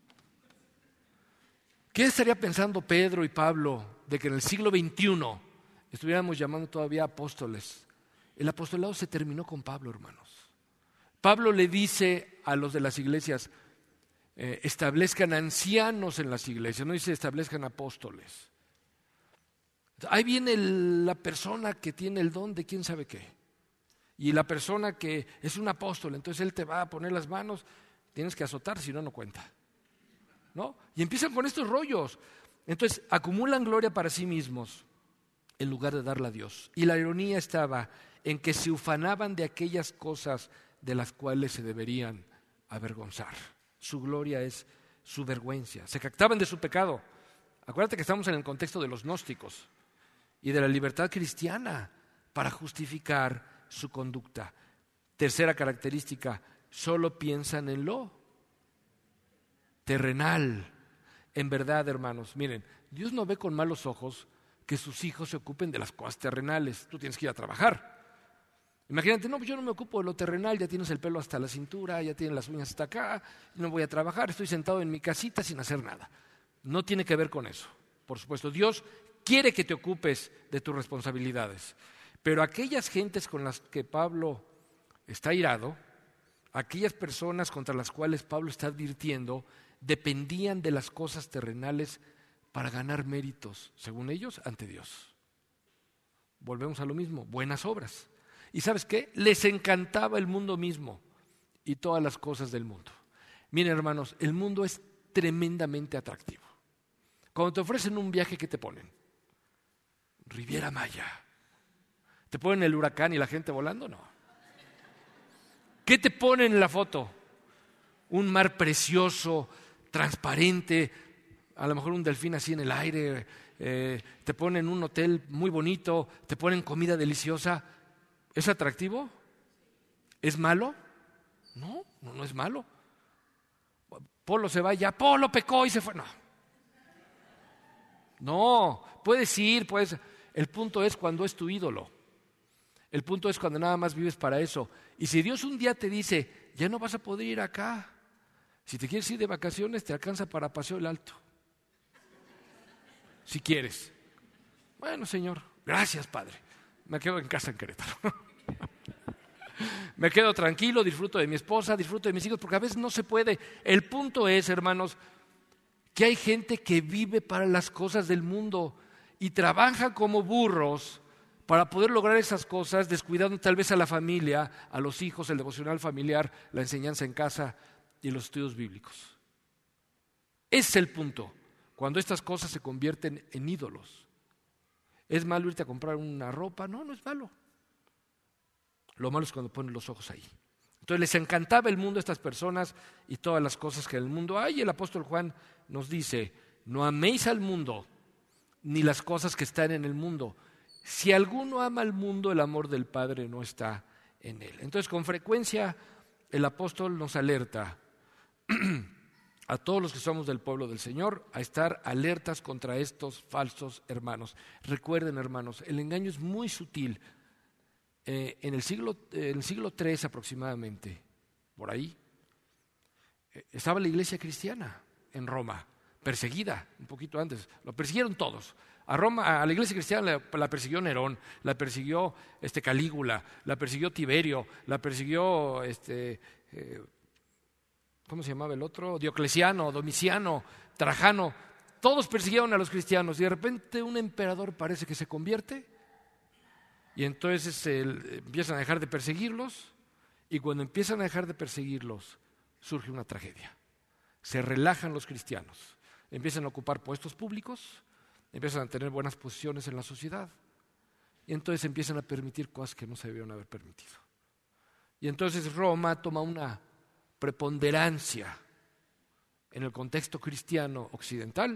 ¿Qué estaría pensando Pedro y Pablo de que en el siglo veintiuno estuviéramos llamando todavía apóstoles? El apostolado se terminó con Pablo, hermanos. Pablo le dice a los de las iglesias, eh, establezcan ancianos en las iglesias, no dice establezcan apóstoles. Ahí viene el, la persona que tiene el don de quién sabe qué. Y la persona que es un apóstol, entonces él te va a poner las manos, tienes que azotar, si no, no cuenta. ¿No? Y empiezan con estos rollos. Entonces acumulan gloria para sí mismos en lugar de darla a Dios. Y la ironía estaba en que se ufanaban de aquellas cosas de las cuales se deberían avergonzar. Su gloria es su vergüenza. Se jactaban de su pecado. Acuérdate que estamos en el contexto de los gnósticos y de la libertad cristiana para justificar su conducta. Tercera característica, solo piensan en lo terrenal. En verdad, hermanos, miren, Dios no ve con malos ojos que sus hijos se ocupen de las cosas terrenales. Tú tienes que ir a trabajar. Imagínate, no, pues yo no me ocupo de lo terrenal, ya tienes el pelo hasta la cintura, ya tienes las uñas hasta acá, no voy a trabajar, estoy sentado en mi casita sin hacer nada. No tiene que ver con eso. Por supuesto, Dios quiere que te ocupes de tus responsabilidades. Pero aquellas gentes con las que Pablo está irado, aquellas personas contra las cuales Pablo está advirtiendo, dependían de las cosas terrenales para ganar méritos, según ellos, ante Dios. Volvemos a lo mismo, buenas obras. ¿Y sabes qué? Les encantaba el mundo mismo y todas las cosas del mundo. Miren, hermanos, el mundo es tremendamente atractivo. Cuando te ofrecen un viaje, ¿qué te ponen? Riviera Maya. ¿Te ponen el huracán y la gente volando? No. ¿Qué te ponen en la foto? Un mar precioso, transparente, a lo mejor un delfín así en el aire, eh, te ponen un hotel muy bonito, te ponen comida deliciosa. ¿Es atractivo? ¿Es malo? No, no, no es malo. Polo se va ya, Polo pecó y se fue. No. No, puedes ir, puedes. El punto es cuando es tu ídolo. El punto es cuando nada más vives para eso. Y si Dios un día te dice, ya no vas a poder ir acá. Si te quieres ir de vacaciones, te alcanza para Paseo el Alto. Si quieres. Bueno, Señor, gracias, Padre. Me quedo en casa en Querétaro. Me quedo tranquilo, disfruto de mi esposa, disfruto de mis hijos, porque a veces no se puede. El punto es, hermanos, que hay gente que vive para las cosas del mundo y trabaja como burros para poder lograr esas cosas, descuidando tal vez a la familia, a los hijos, el devocional familiar, la enseñanza en casa y los estudios bíblicos. Ese es el punto, cuando estas cosas se convierten en ídolos. ¿Es malo irte a comprar una ropa? No, no es malo. Lo malo es cuando ponen los ojos ahí. Entonces les encantaba el mundo a estas personas y todas las cosas que en el mundo hay. Y el apóstol Juan nos dice, no améis al mundo ni las cosas que están en el mundo. Si alguno ama al mundo, el amor del Padre no está en él. Entonces con frecuencia el apóstol nos alerta a todos los que somos del pueblo del Señor a estar alertas contra estos falsos hermanos. Recuerden, hermanos, el engaño es muy sutil. Eh, en el siglo, eh, en el siglo tres aproximadamente, por ahí, eh, estaba la iglesia cristiana en Roma, perseguida un poquito antes. Lo persiguieron todos. A Roma, a la iglesia cristiana la, la persiguió Nerón, la persiguió este, Calígula, la persiguió Tiberio, la persiguió este, eh, ¿cómo se llamaba el otro? Diocleciano, Domiciano, Trajano. Todos persiguieron a los cristianos y de repente un emperador parece que se convierte. Y entonces eh, empiezan a dejar de perseguirlos y cuando empiezan a dejar de perseguirlos surge una tragedia. Se relajan los cristianos, empiezan a ocupar puestos públicos, empiezan a tener buenas posiciones en la sociedad y entonces empiezan a permitir cosas que no se debieron haber permitido. Y entonces Roma toma una preponderancia en el contexto cristiano occidental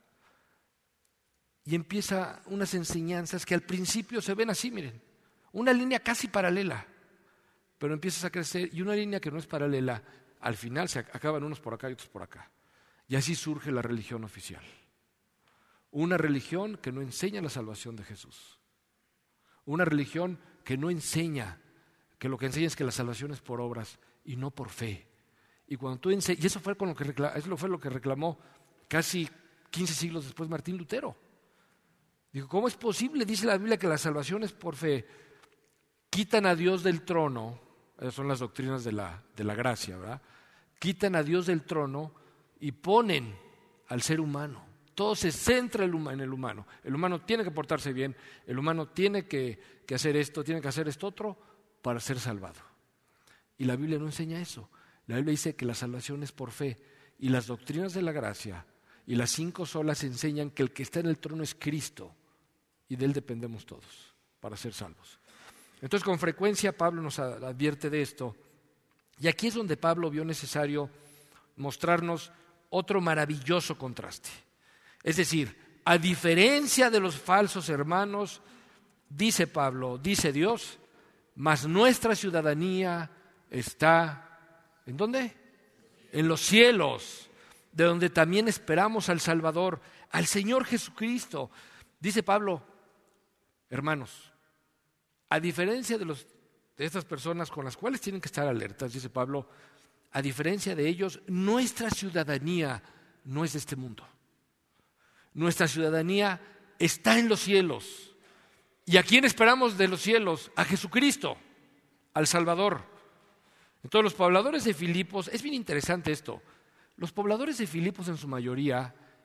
y empieza unas enseñanzas que al principio se ven así, miren, una línea casi paralela, pero empiezas a crecer y una línea que no es paralela, al final se acaban unos por acá y otros por acá. Y así surge la religión oficial. Una religión que no enseña la salvación de Jesús. Una religión que no enseña, que lo que enseña es que la salvación es por obras y no por fe. Y cuando tú ense- y eso fue, con lo que reclamó, eso fue lo que reclamó casi quince siglos después Martín Lutero. Dijo, ¿cómo es posible? Dice la Biblia que la salvación es por fe. Quitan a Dios del trono, esas son las doctrinas de la, de la gracia, ¿verdad? Quitan a Dios del trono y ponen al ser humano. Todo se centra en el humano. El humano tiene que portarse bien, el humano tiene que, que hacer esto, tiene que hacer esto otro para ser salvado. Y la Biblia no enseña eso. La Biblia dice que la salvación es por fe y las doctrinas de la gracia y las cinco solas enseñan que el que está en el trono es Cristo. Y de Él dependemos todos para ser salvos. Entonces con frecuencia Pablo nos advierte de esto. Y aquí es donde Pablo vio necesario mostrarnos otro maravilloso contraste. Es decir, a diferencia de los falsos hermanos, dice Pablo, dice Dios, mas nuestra ciudadanía está, ¿en dónde? En los cielos, de donde también esperamos al Salvador, al Señor Jesucristo. Dice Pablo, hermanos, a diferencia de, los, de estas personas con las cuales tienen que estar alertas, dice Pablo, a diferencia de ellos, nuestra ciudadanía no es de este mundo. Nuestra ciudadanía está en los cielos. ¿Y a quién esperamos de los cielos? A Jesucristo, al Salvador. Entonces los pobladores de Filipos, es bien interesante esto, los pobladores de Filipos en su mayoría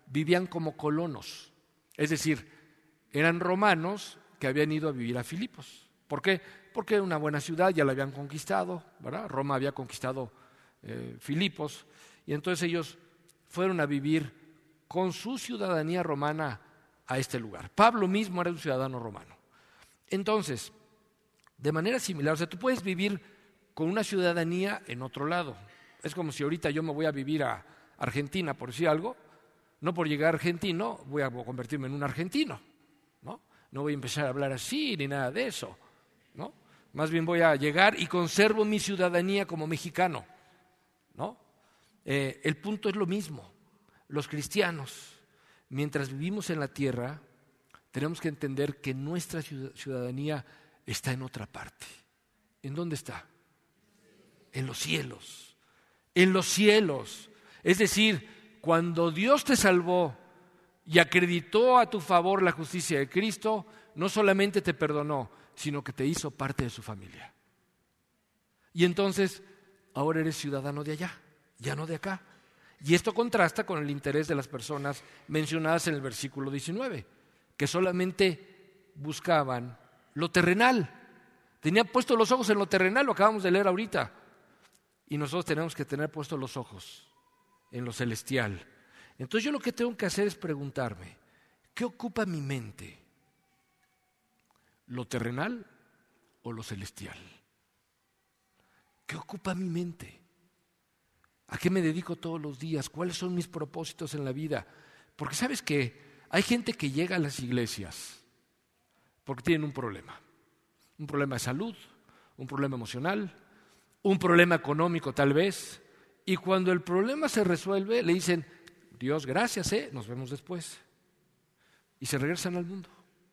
vivían como colonos, es decir, eran romanos que habían ido a vivir a Filipos. ¿Por qué? Porque era una buena ciudad, ya la habían conquistado, ¿verdad? Roma había conquistado eh, Filipos, y entonces ellos fueron a vivir con su ciudadanía romana a este lugar. Pablo mismo era un ciudadano romano. Entonces, de manera similar, o sea, tú puedes vivir con una ciudadanía en otro lado. Es como si ahorita yo me voy a vivir a Argentina, por decir algo, no por llegar argentino voy a convertirme en un argentino, ¿no? No voy a empezar a hablar así ni nada de eso, ¿no? Más bien voy a llegar y conservo mi ciudadanía como mexicano, ¿no? Eh, el punto es lo mismo. Los cristianos, mientras vivimos en la tierra, tenemos que entender que nuestra ciudadanía está en otra parte. ¿En dónde está? En los cielos. En los cielos. Es decir, cuando Dios te salvó y acreditó a tu favor la justicia de Cristo, no solamente te perdonó, sino que te hizo parte de su familia. Y entonces, ahora eres ciudadano de allá, ya no de acá. Y esto contrasta con el interés de las personas mencionadas en el versículo diecinueve, que solamente buscaban lo terrenal. Tenían puestos los ojos en lo terrenal, lo acabamos de leer ahorita. Y nosotros tenemos que tener puestos los ojos en lo celestial. Entonces yo lo que tengo que hacer es preguntarme, ¿qué ocupa mi mente? ¿Lo terrenal o lo celestial? ¿Qué ocupa mi mente? ¿A qué me dedico todos los días? ¿Cuáles son mis propósitos en la vida? Porque sabes que hay gente que llega a las iglesias porque tienen un problema. Un problema de salud, un problema emocional, un problema económico tal vez. Y cuando el problema se resuelve, le dicen, Dios, gracias, ¿eh? Nos vemos después. Y se regresan al mundo.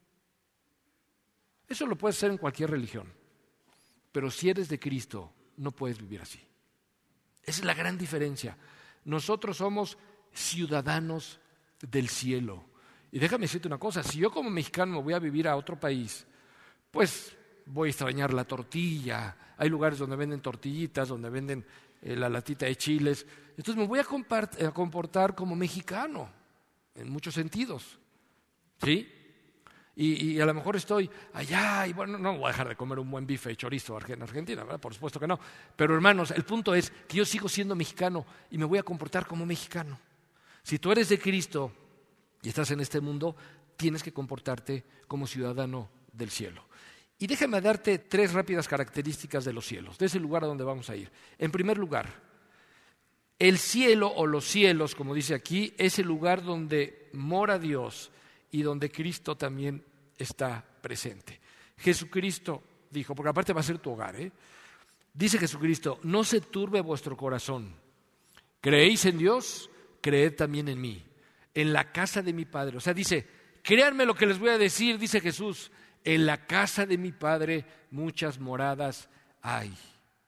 Eso lo puedes hacer en cualquier religión. Pero si eres de Cristo, no puedes vivir así. Esa es la gran diferencia. Nosotros somos ciudadanos del cielo. Y déjame decirte una cosa, si yo como mexicano me voy a vivir a otro país, pues voy a extrañar la tortilla. Hay lugares donde venden tortillitas, donde venden eh, la latita de chiles. Entonces me voy a, compart- a comportar como mexicano, en muchos sentidos. ¿Sí? Y, y a lo mejor estoy allá y bueno, no voy a dejar de comer un buen bife de chorizo en Argentina, ¿verdad? Por supuesto que no. Pero hermanos, el punto es que yo sigo siendo mexicano y me voy a comportar como mexicano. Si tú eres de Cristo y estás en este mundo, tienes que comportarte como ciudadano del cielo. Y déjame darte tres rápidas características de los cielos, de ese lugar a donde vamos a ir. En primer lugar, el cielo o los cielos, como dice aquí, es el lugar donde mora Dios y donde Cristo también está presente. Jesucristo dijo, porque aparte va a ser tu hogar, ¿eh? Dice Jesucristo, no se turbe vuestro corazón. ¿Creéis en Dios? Creed también en mí. En la casa de mi Padre. O sea, dice, créanme lo que les voy a decir, dice Jesús, en la casa de mi Padre muchas moradas hay.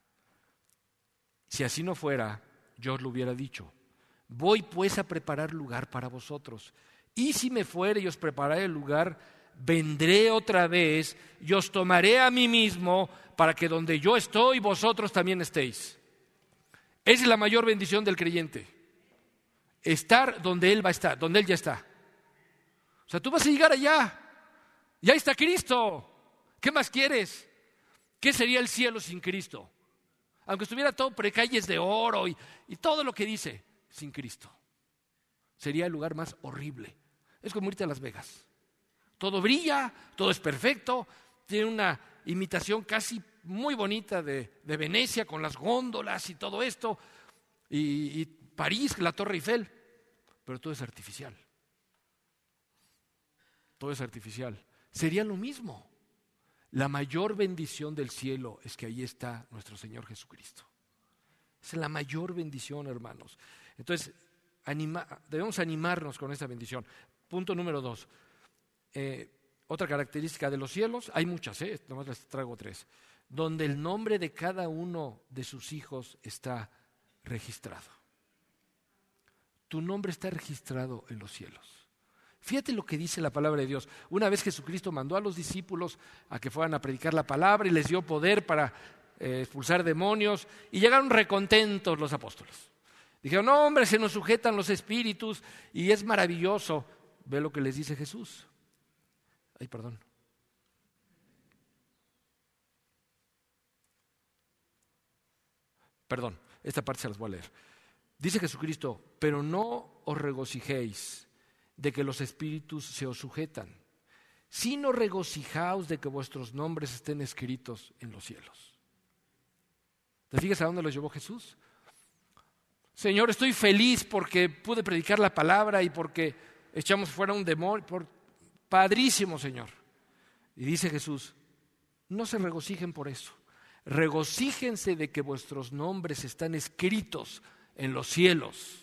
Si así no fuera, yo os lo hubiera dicho. Voy pues a preparar lugar para vosotros. Y si me fuere y os prepararé el lugar, vendré otra vez y os tomaré a mí mismo para que donde yo estoy, vosotros también estéis. Esa es la mayor bendición del creyente. Estar donde Él va a estar, donde Él ya está. O sea, tú vas a llegar allá. Ya está Cristo. ¿Qué más quieres? ¿Qué sería el cielo sin Cristo? Aunque estuviera todo precalles de oro y, y todo lo que dice, sin Cristo. Sería el lugar más horrible. Es como irte a Las Vegas. Todo brilla, todo es perfecto, tiene una imitación casi muy bonita de, de Venecia con las góndolas y todo esto, y, y París, la Torre Eiffel, pero todo es artificial. Todo es artificial. Sería lo mismo. La mayor bendición del cielo es que ahí está nuestro Señor Jesucristo. Es la mayor bendición, hermanos. Entonces, anima, debemos animarnos con esta bendición. Punto número dos. Eh, otra característica de los cielos, hay muchas, ¿eh? Nomás les traigo tres. Donde el nombre de cada uno de sus hijos está registrado. Tu nombre está registrado en los cielos. Fíjate lo que dice la palabra de Dios. Una vez Jesucristo mandó a los discípulos a que fueran a predicar la palabra y les dio poder para eh, expulsar demonios y llegaron recontentos los apóstoles. Dijeron, no hombre, se nos sujetan los espíritus y es maravilloso. Ve lo que les dice Jesús. Ay, perdón. Perdón, esta parte se las voy a leer. Dice Jesucristo, pero no os regocijéis de que los espíritus se os sujetan, sino regocijaos de que vuestros nombres estén escritos en los cielos. ¿Te fijas a dónde los llevó Jesús? Señor, estoy feliz porque pude predicar la palabra y porque echamos fuera un demonio. Por... Padrísimo, Señor. Y dice Jesús, no se regocijen por eso. Regocíjense de que vuestros nombres están escritos en los cielos.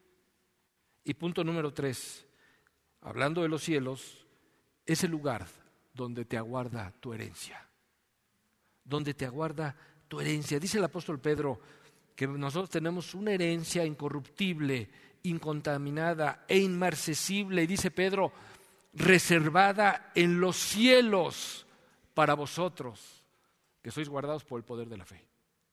Y punto número tres, hablando de los cielos, es el lugar donde te aguarda tu herencia. Donde te aguarda tu herencia. Dice el apóstol Pedro que nosotros tenemos una herencia incorruptible, incontaminada e inmarcesible. Y dice Pedro, reservada en los cielos para vosotros, que sois guardados por el poder de la fe.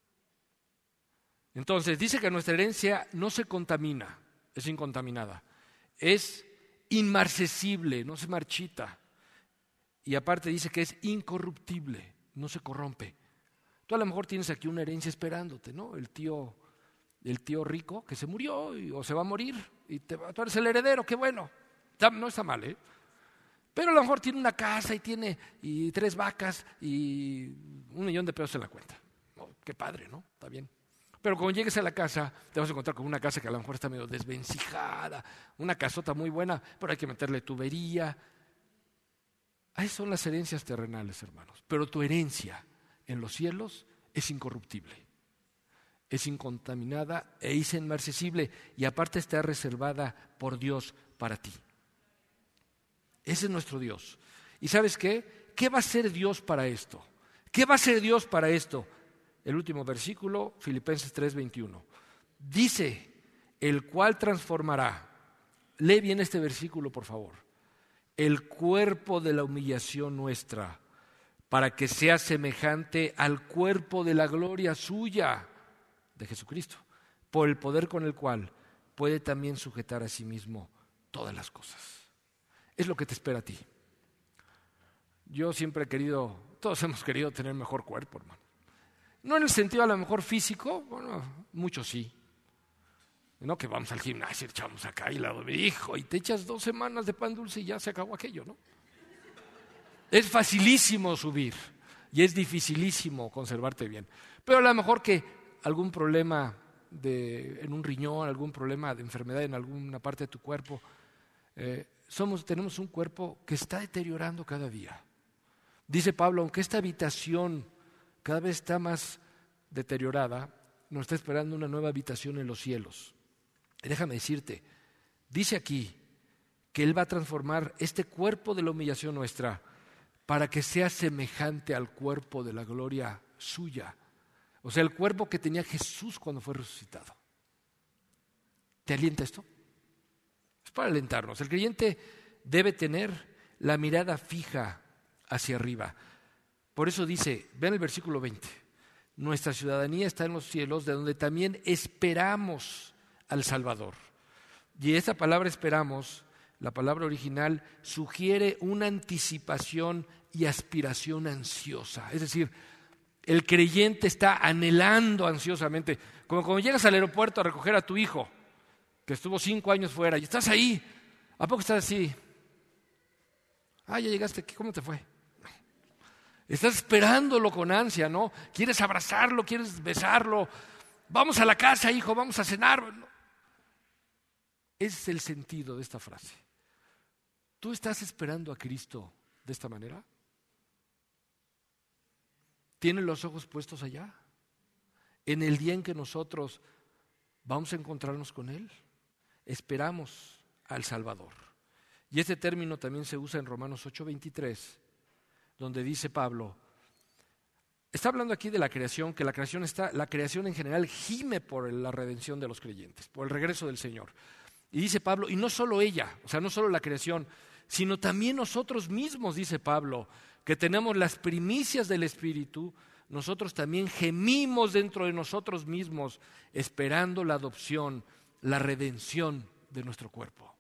Entonces, dice que nuestra herencia no se contamina, es incontaminada, es inmarcesible, no se marchita. Y aparte dice que es incorruptible, no se corrompe. Tú a lo mejor tienes aquí una herencia esperándote, ¿no? El tío, el tío rico que se murió y, o se va a morir y te, tú eres el heredero, qué bueno. No está mal, ¿eh? Pero a lo mejor tiene una casa y tiene y tres vacas y un millón de pesos en la cuenta. Oh, qué padre, ¿no? Está bien. Pero cuando llegues a la casa, te vas a encontrar con una casa que a lo mejor está medio desvencijada, una casota muy buena, pero hay que meterle tubería. Ahí son las herencias terrenales, hermanos. Pero tu herencia en los cielos es incorruptible, es incontaminada e es inmarcesible y aparte está reservada por Dios para ti. Ese es nuestro Dios. ¿Y sabes qué? ¿Qué va a hacer Dios para esto? ¿Qué va a hacer Dios para esto? El último versículo, Filipenses tres veintiuno. Dice, el cual transformará. Lee bien este versículo, por favor. El cuerpo de la humillación nuestra, para que sea semejante al cuerpo de la gloria suya, de Jesucristo, por el poder con el cual puede también sujetar a sí mismo todas las cosas. Es lo que te espera a ti. Yo siempre he querido, todos hemos querido tener mejor cuerpo, hermano. No en el sentido a lo mejor físico, bueno, muchos sí. No que vamos al gimnasio, echamos acá y la hijo, y te echas dos semanas de pan dulce y ya se acabó aquello, ¿no? Es facilísimo subir y es dificilísimo conservarte bien. Pero a lo mejor que algún problema de, en un riñón, algún problema de enfermedad en alguna parte de tu cuerpo, eh, somos, tenemos un cuerpo que está deteriorando cada día. Dice Pablo, aunque esta habitación cada vez está más deteriorada, nos está esperando una nueva habitación en los cielos. Y déjame decirte, dice aquí que Él va a transformar este cuerpo de la humillación nuestra para que sea semejante al cuerpo de la gloria suya. O sea, el cuerpo que tenía Jesús cuando fue resucitado. ¿Te alienta esto? Es para alentarnos. El creyente debe tener la mirada fija hacia arriba. Por eso dice, vean el versículo veinte, nuestra ciudadanía está en los cielos, de donde también esperamos al Salvador. Y esta palabra esperamos, la palabra original, sugiere una anticipación y aspiración ansiosa. Es decir, el creyente está anhelando ansiosamente, como cuando llegas al aeropuerto a recoger a tu hijo, que estuvo cinco años fuera, y estás ahí, ¿a poco estás así? Ah, ya llegaste, ¿cómo te fue? Estás esperándolo con ansia, ¿no? Quieres abrazarlo, quieres besarlo. Vamos a la casa, hijo, vamos a cenar. Ese es el sentido de esta frase. ¿Tú estás esperando a Cristo de esta manera? ¿Tienes los ojos puestos allá? En el día en que nosotros vamos a encontrarnos con Él, esperamos al Salvador. Y este término también se usa en Romanos ocho veintitrés, donde dice Pablo, está hablando aquí de la creación, que la creación está, la creación en general gime por la redención de los creyentes, por el regreso del Señor. Y dice Pablo, y no solo ella, o sea, no solo la creación, sino también nosotros mismos, dice Pablo, que tenemos las primicias del Espíritu, nosotros también gemimos dentro de nosotros mismos, esperando la adopción, la redención de nuestro cuerpo.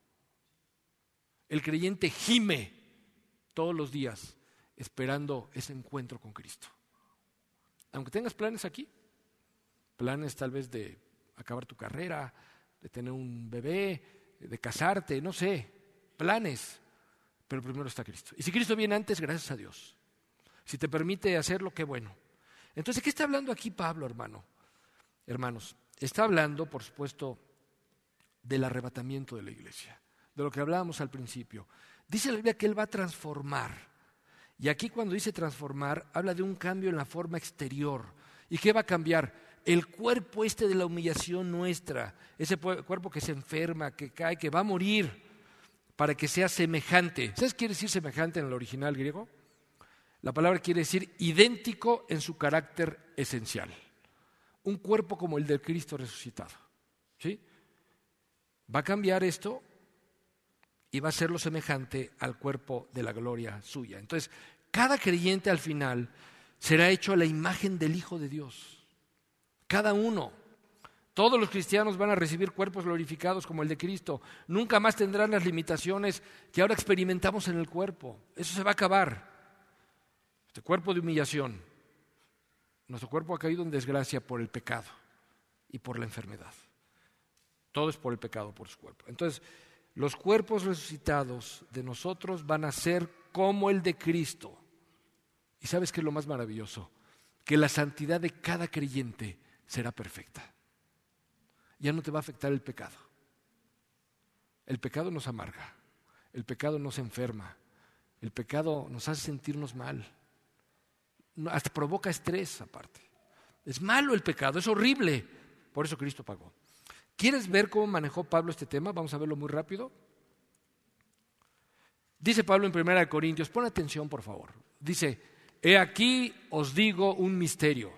El creyente gime todos los días esperando ese encuentro con Cristo. Aunque tengas planes aquí, planes tal vez de acabar tu carrera, de tener un bebé, de casarte, no sé, planes, pero primero está Cristo. Y si Cristo viene antes, gracias a Dios. Si te permite hacerlo, qué bueno. Entonces, ¿qué está hablando aquí Pablo, hermano? Hermanos, está hablando, por supuesto, del arrebatamiento de la iglesia, de lo que hablábamos al principio. Dice la Biblia que Él va a transformar. Y aquí cuando dice transformar, habla de un cambio en la forma exterior. ¿Y qué va a cambiar? El cuerpo este de la humillación nuestra, ese cuerpo que se enferma, que cae, que va a morir, para que sea semejante. ¿Sabes qué quiere decir semejante en el original griego? La palabra quiere decir idéntico en su carácter esencial. Un cuerpo como el de Cristo resucitado. ¿Sí? Va a cambiar esto y va a hacerlo semejante al cuerpo de la gloria suya. Entonces, cada creyente al final será hecho a la imagen del Hijo de Dios. Cada uno. Todos los cristianos van a recibir cuerpos glorificados como el de Cristo. Nunca más tendrán las limitaciones que ahora experimentamos en el cuerpo. Eso se va a acabar. Este cuerpo de humillación. Nuestro cuerpo ha caído en desgracia por el pecado y por la enfermedad. Todo es por el pecado, por su cuerpo. Entonces, los cuerpos resucitados de nosotros van a ser como el de Cristo. ¿Y sabes qué es lo más maravilloso? Que la santidad de cada creyente será perfecta. Ya no te va a afectar el pecado. El pecado nos amarga, el pecado nos enferma, el pecado nos hace sentirnos mal, hasta provoca estrés aparte. Es malo el pecado, es horrible, por eso Cristo pagó. ¿Quieres ver cómo manejó Pablo este tema? Vamos a verlo muy rápido. Dice Pablo en primera de Corintios, pon atención por favor, dice, he aquí os digo un misterio,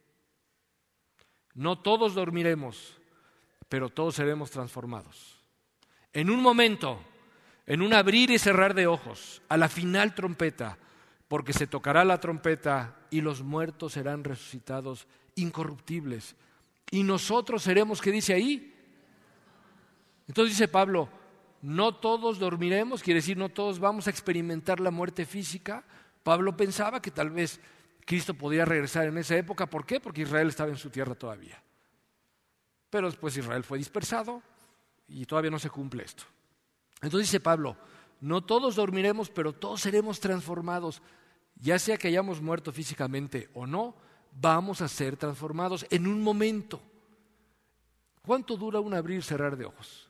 no todos dormiremos, pero todos seremos transformados. En un momento, en un abrir y cerrar de ojos, a la final trompeta, porque se tocará la trompeta y los muertos serán resucitados incorruptibles. Y nosotros seremos, ¿qué dice ahí? Entonces dice Pablo, no todos dormiremos, quiere decir no todos vamos a experimentar la muerte física. Pablo pensaba que tal vez Cristo podía regresar en esa época. ¿Por qué? Porque Israel estaba en su tierra todavía. Pero después Israel fue dispersado y todavía no se cumple esto. Entonces dice Pablo, no todos dormiremos, pero todos seremos transformados. Ya sea que hayamos muerto físicamente o no, vamos a ser transformados en un momento. ¿Cuánto dura un abrir y cerrar de ojos?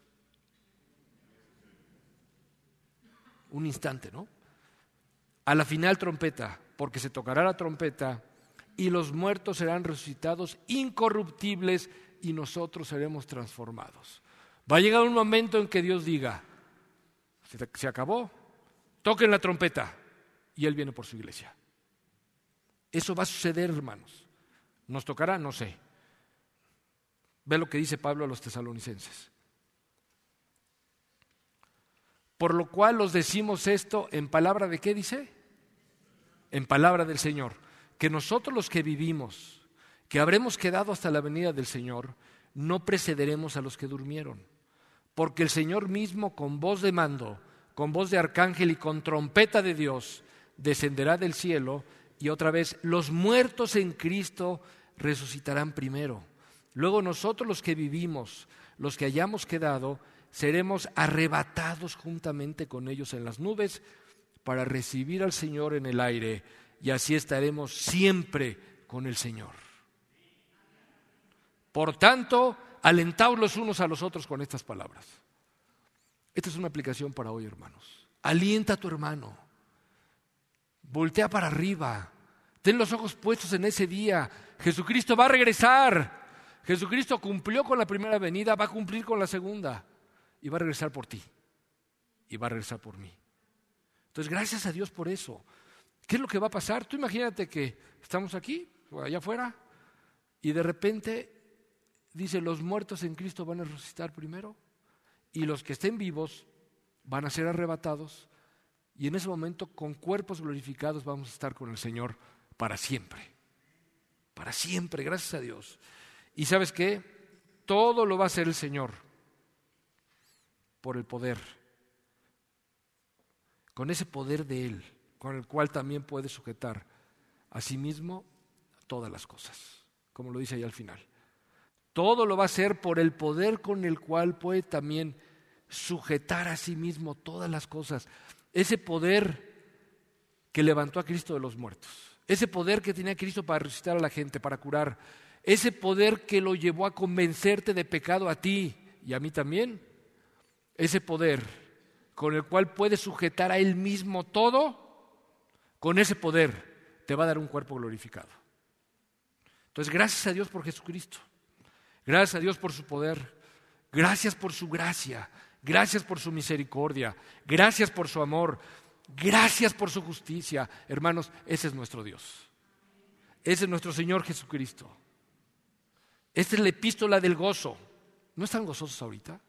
Un instante, ¿no? A la final trompeta, porque se tocará la trompeta y los muertos serán resucitados incorruptibles y nosotros seremos transformados. Va a llegar un momento en que Dios diga, se, se acabó, toquen la trompeta y Él viene por su iglesia. Eso va a suceder, hermanos. ¿Nos tocará? No sé. Ve lo que dice Pablo a los tesalonicenses. Por lo cual os decimos esto en palabra de ¿qué dice? En palabra del Señor. Que nosotros los que vivimos, que habremos quedado hasta la venida del Señor, no precederemos a los que durmieron. Porque el Señor mismo con voz de mando, con voz de arcángel y con trompeta de Dios, descenderá del cielo y otra vez los muertos en Cristo resucitarán primero. Luego nosotros los que vivimos, los que hayamos quedado, seremos arrebatados juntamente con ellos en las nubes para recibir al Señor en el aire y así estaremos siempre con el Señor. Por tanto, alentaos los unos a los otros con estas palabras. Esta es una aplicación para hoy, hermanos. Alienta a tu hermano. Voltea para arriba. Ten los ojos puestos en ese día. Jesucristo va a regresar. Jesucristo cumplió con la primera venida, va a cumplir con la segunda. Y va a regresar por ti. Y va a regresar por mí. Entonces, gracias a Dios por eso. ¿Qué es lo que va a pasar? Tú imagínate que estamos aquí, o allá afuera, y de repente dice, los muertos en Cristo van a resucitar primero, y los que estén vivos van a ser arrebatados, y en ese momento con cuerpos glorificados vamos a estar con el Señor para siempre. para siempre, gracias a Dios. ¿Y sabes qué? Todo lo va a hacer el Señor por el poder, con ese poder de Él, con el cual también puede sujetar a sí mismo todas las cosas, como lo dice ahí al final. Todo lo va a hacer por el poder con el cual puede también sujetar a sí mismo todas las cosas. Ese poder que levantó a Cristo de los muertos, ese poder que tenía Cristo para resucitar a la gente, para curar, ese poder que lo llevó a convencerte de pecado a ti y a mí también, ese poder con el cual puedes sujetar a Él mismo todo, con ese poder te va a dar un cuerpo glorificado. Entonces, gracias a Dios por Jesucristo, gracias a Dios por su poder, gracias por su gracia, gracias por su misericordia, gracias por su amor, gracias por su justicia. Hermanos, ese es nuestro Dios, ese es nuestro Señor Jesucristo. Esta es la epístola del gozo. ¿No están gozosos ahorita?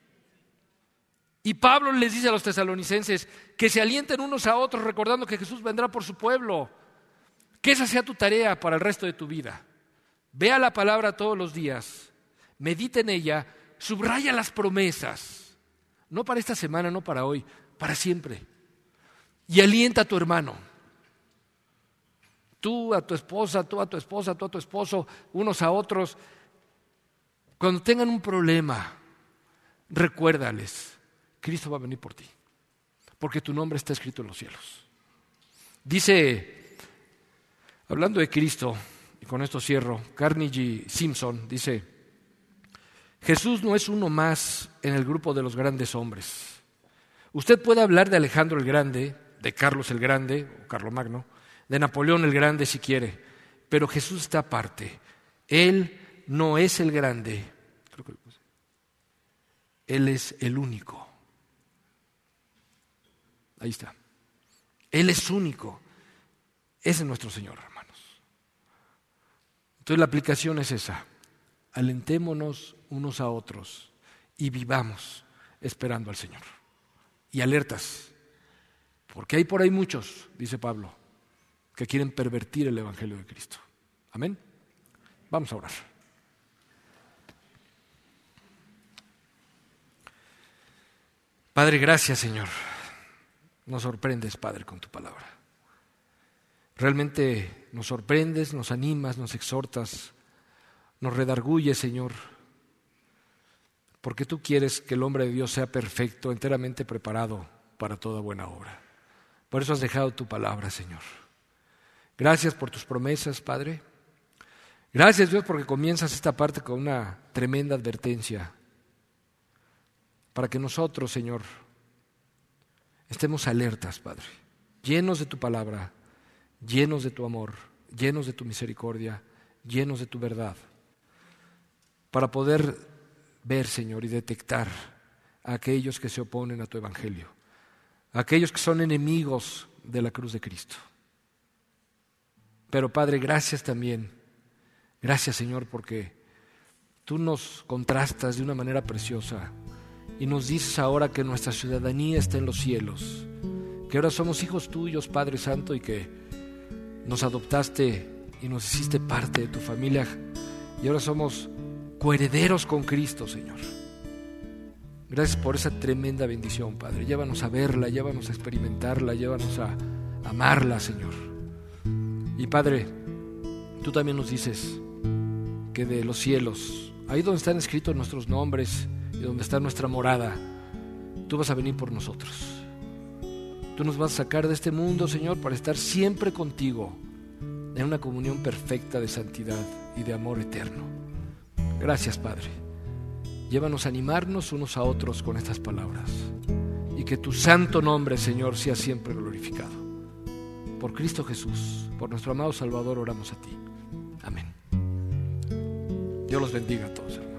Y Pablo les dice a los tesalonicenses que se alienten unos a otros recordando que Jesús vendrá por su pueblo. Que esa sea tu tarea para el resto de tu vida. Vea la palabra todos los días, medita en ella, subraya las promesas, no para esta semana, no para hoy, para siempre. Y alienta a tu hermano. Tú a tu esposa, tú a tu esposa, tú a tu esposo, unos a otros. Cuando tengan un problema, recuérdales, Cristo va a venir por ti, porque tu nombre está escrito en los cielos. Dice, hablando de Cristo, y con esto cierro, Carnegie Simpson dice, Jesús no es uno más en el grupo de los grandes hombres. Usted puede hablar de Alejandro el Grande, de Carlos el Grande, o Carlomagno, de Napoleón el Grande si quiere, pero Jesús está aparte. Él no es el grande, creo que Él es el único. Ahí está. Él es único. Ese es nuestro Señor, hermanos. Entonces la aplicación es esa. Alentémonos unos a otros y vivamos esperando al Señor. Y alertas, porque hay por ahí muchos, dice Pablo, que quieren pervertir el Evangelio de Cristo. Amén. Vamos a orar. Padre, gracias, Señor. Nos sorprendes, Padre, con tu palabra. Realmente nos sorprendes, nos animas, nos exhortas, nos redarguyes, Señor, porque tú quieres que el hombre de Dios sea perfecto, enteramente preparado para toda buena obra. Por eso has dejado tu palabra, Señor. Gracias por tus promesas, Padre. Gracias, Dios, porque comienzas esta parte con una tremenda advertencia para que nosotros, Señor, estemos alertas, Padre, llenos de tu palabra, llenos de tu amor, llenos de tu misericordia, llenos de tu verdad, para poder ver, Señor, y detectar a aquellos que se oponen a tu evangelio, a aquellos que son enemigos de la cruz de Cristo. Pero, Padre, gracias también, gracias, Señor, porque tú nos contrastas de una manera preciosa y nos dices ahora que nuestra ciudadanía está en los cielos, que ahora somos hijos tuyos, Padre Santo, y que nos adoptaste y nos hiciste parte de tu familia, y ahora somos coherederos con Cristo, Señor. Gracias por esa tremenda bendición, Padre. Llévanos a verla, llévanos a experimentarla, llévanos a amarla, Señor. Y Padre, tú también nos dices que de los cielos, ahí donde están escritos nuestros nombres y donde está nuestra morada, tú vas a venir por nosotros. Tú nos vas a sacar de este mundo, Señor, para estar siempre contigo en una comunión perfecta de santidad y de amor eterno. Gracias, Padre. Llévanos a animarnos unos a otros con estas palabras y que tu santo nombre, Señor, sea siempre glorificado. Por Cristo Jesús, por nuestro amado Salvador, oramos a ti. Amén. Dios los bendiga a todos.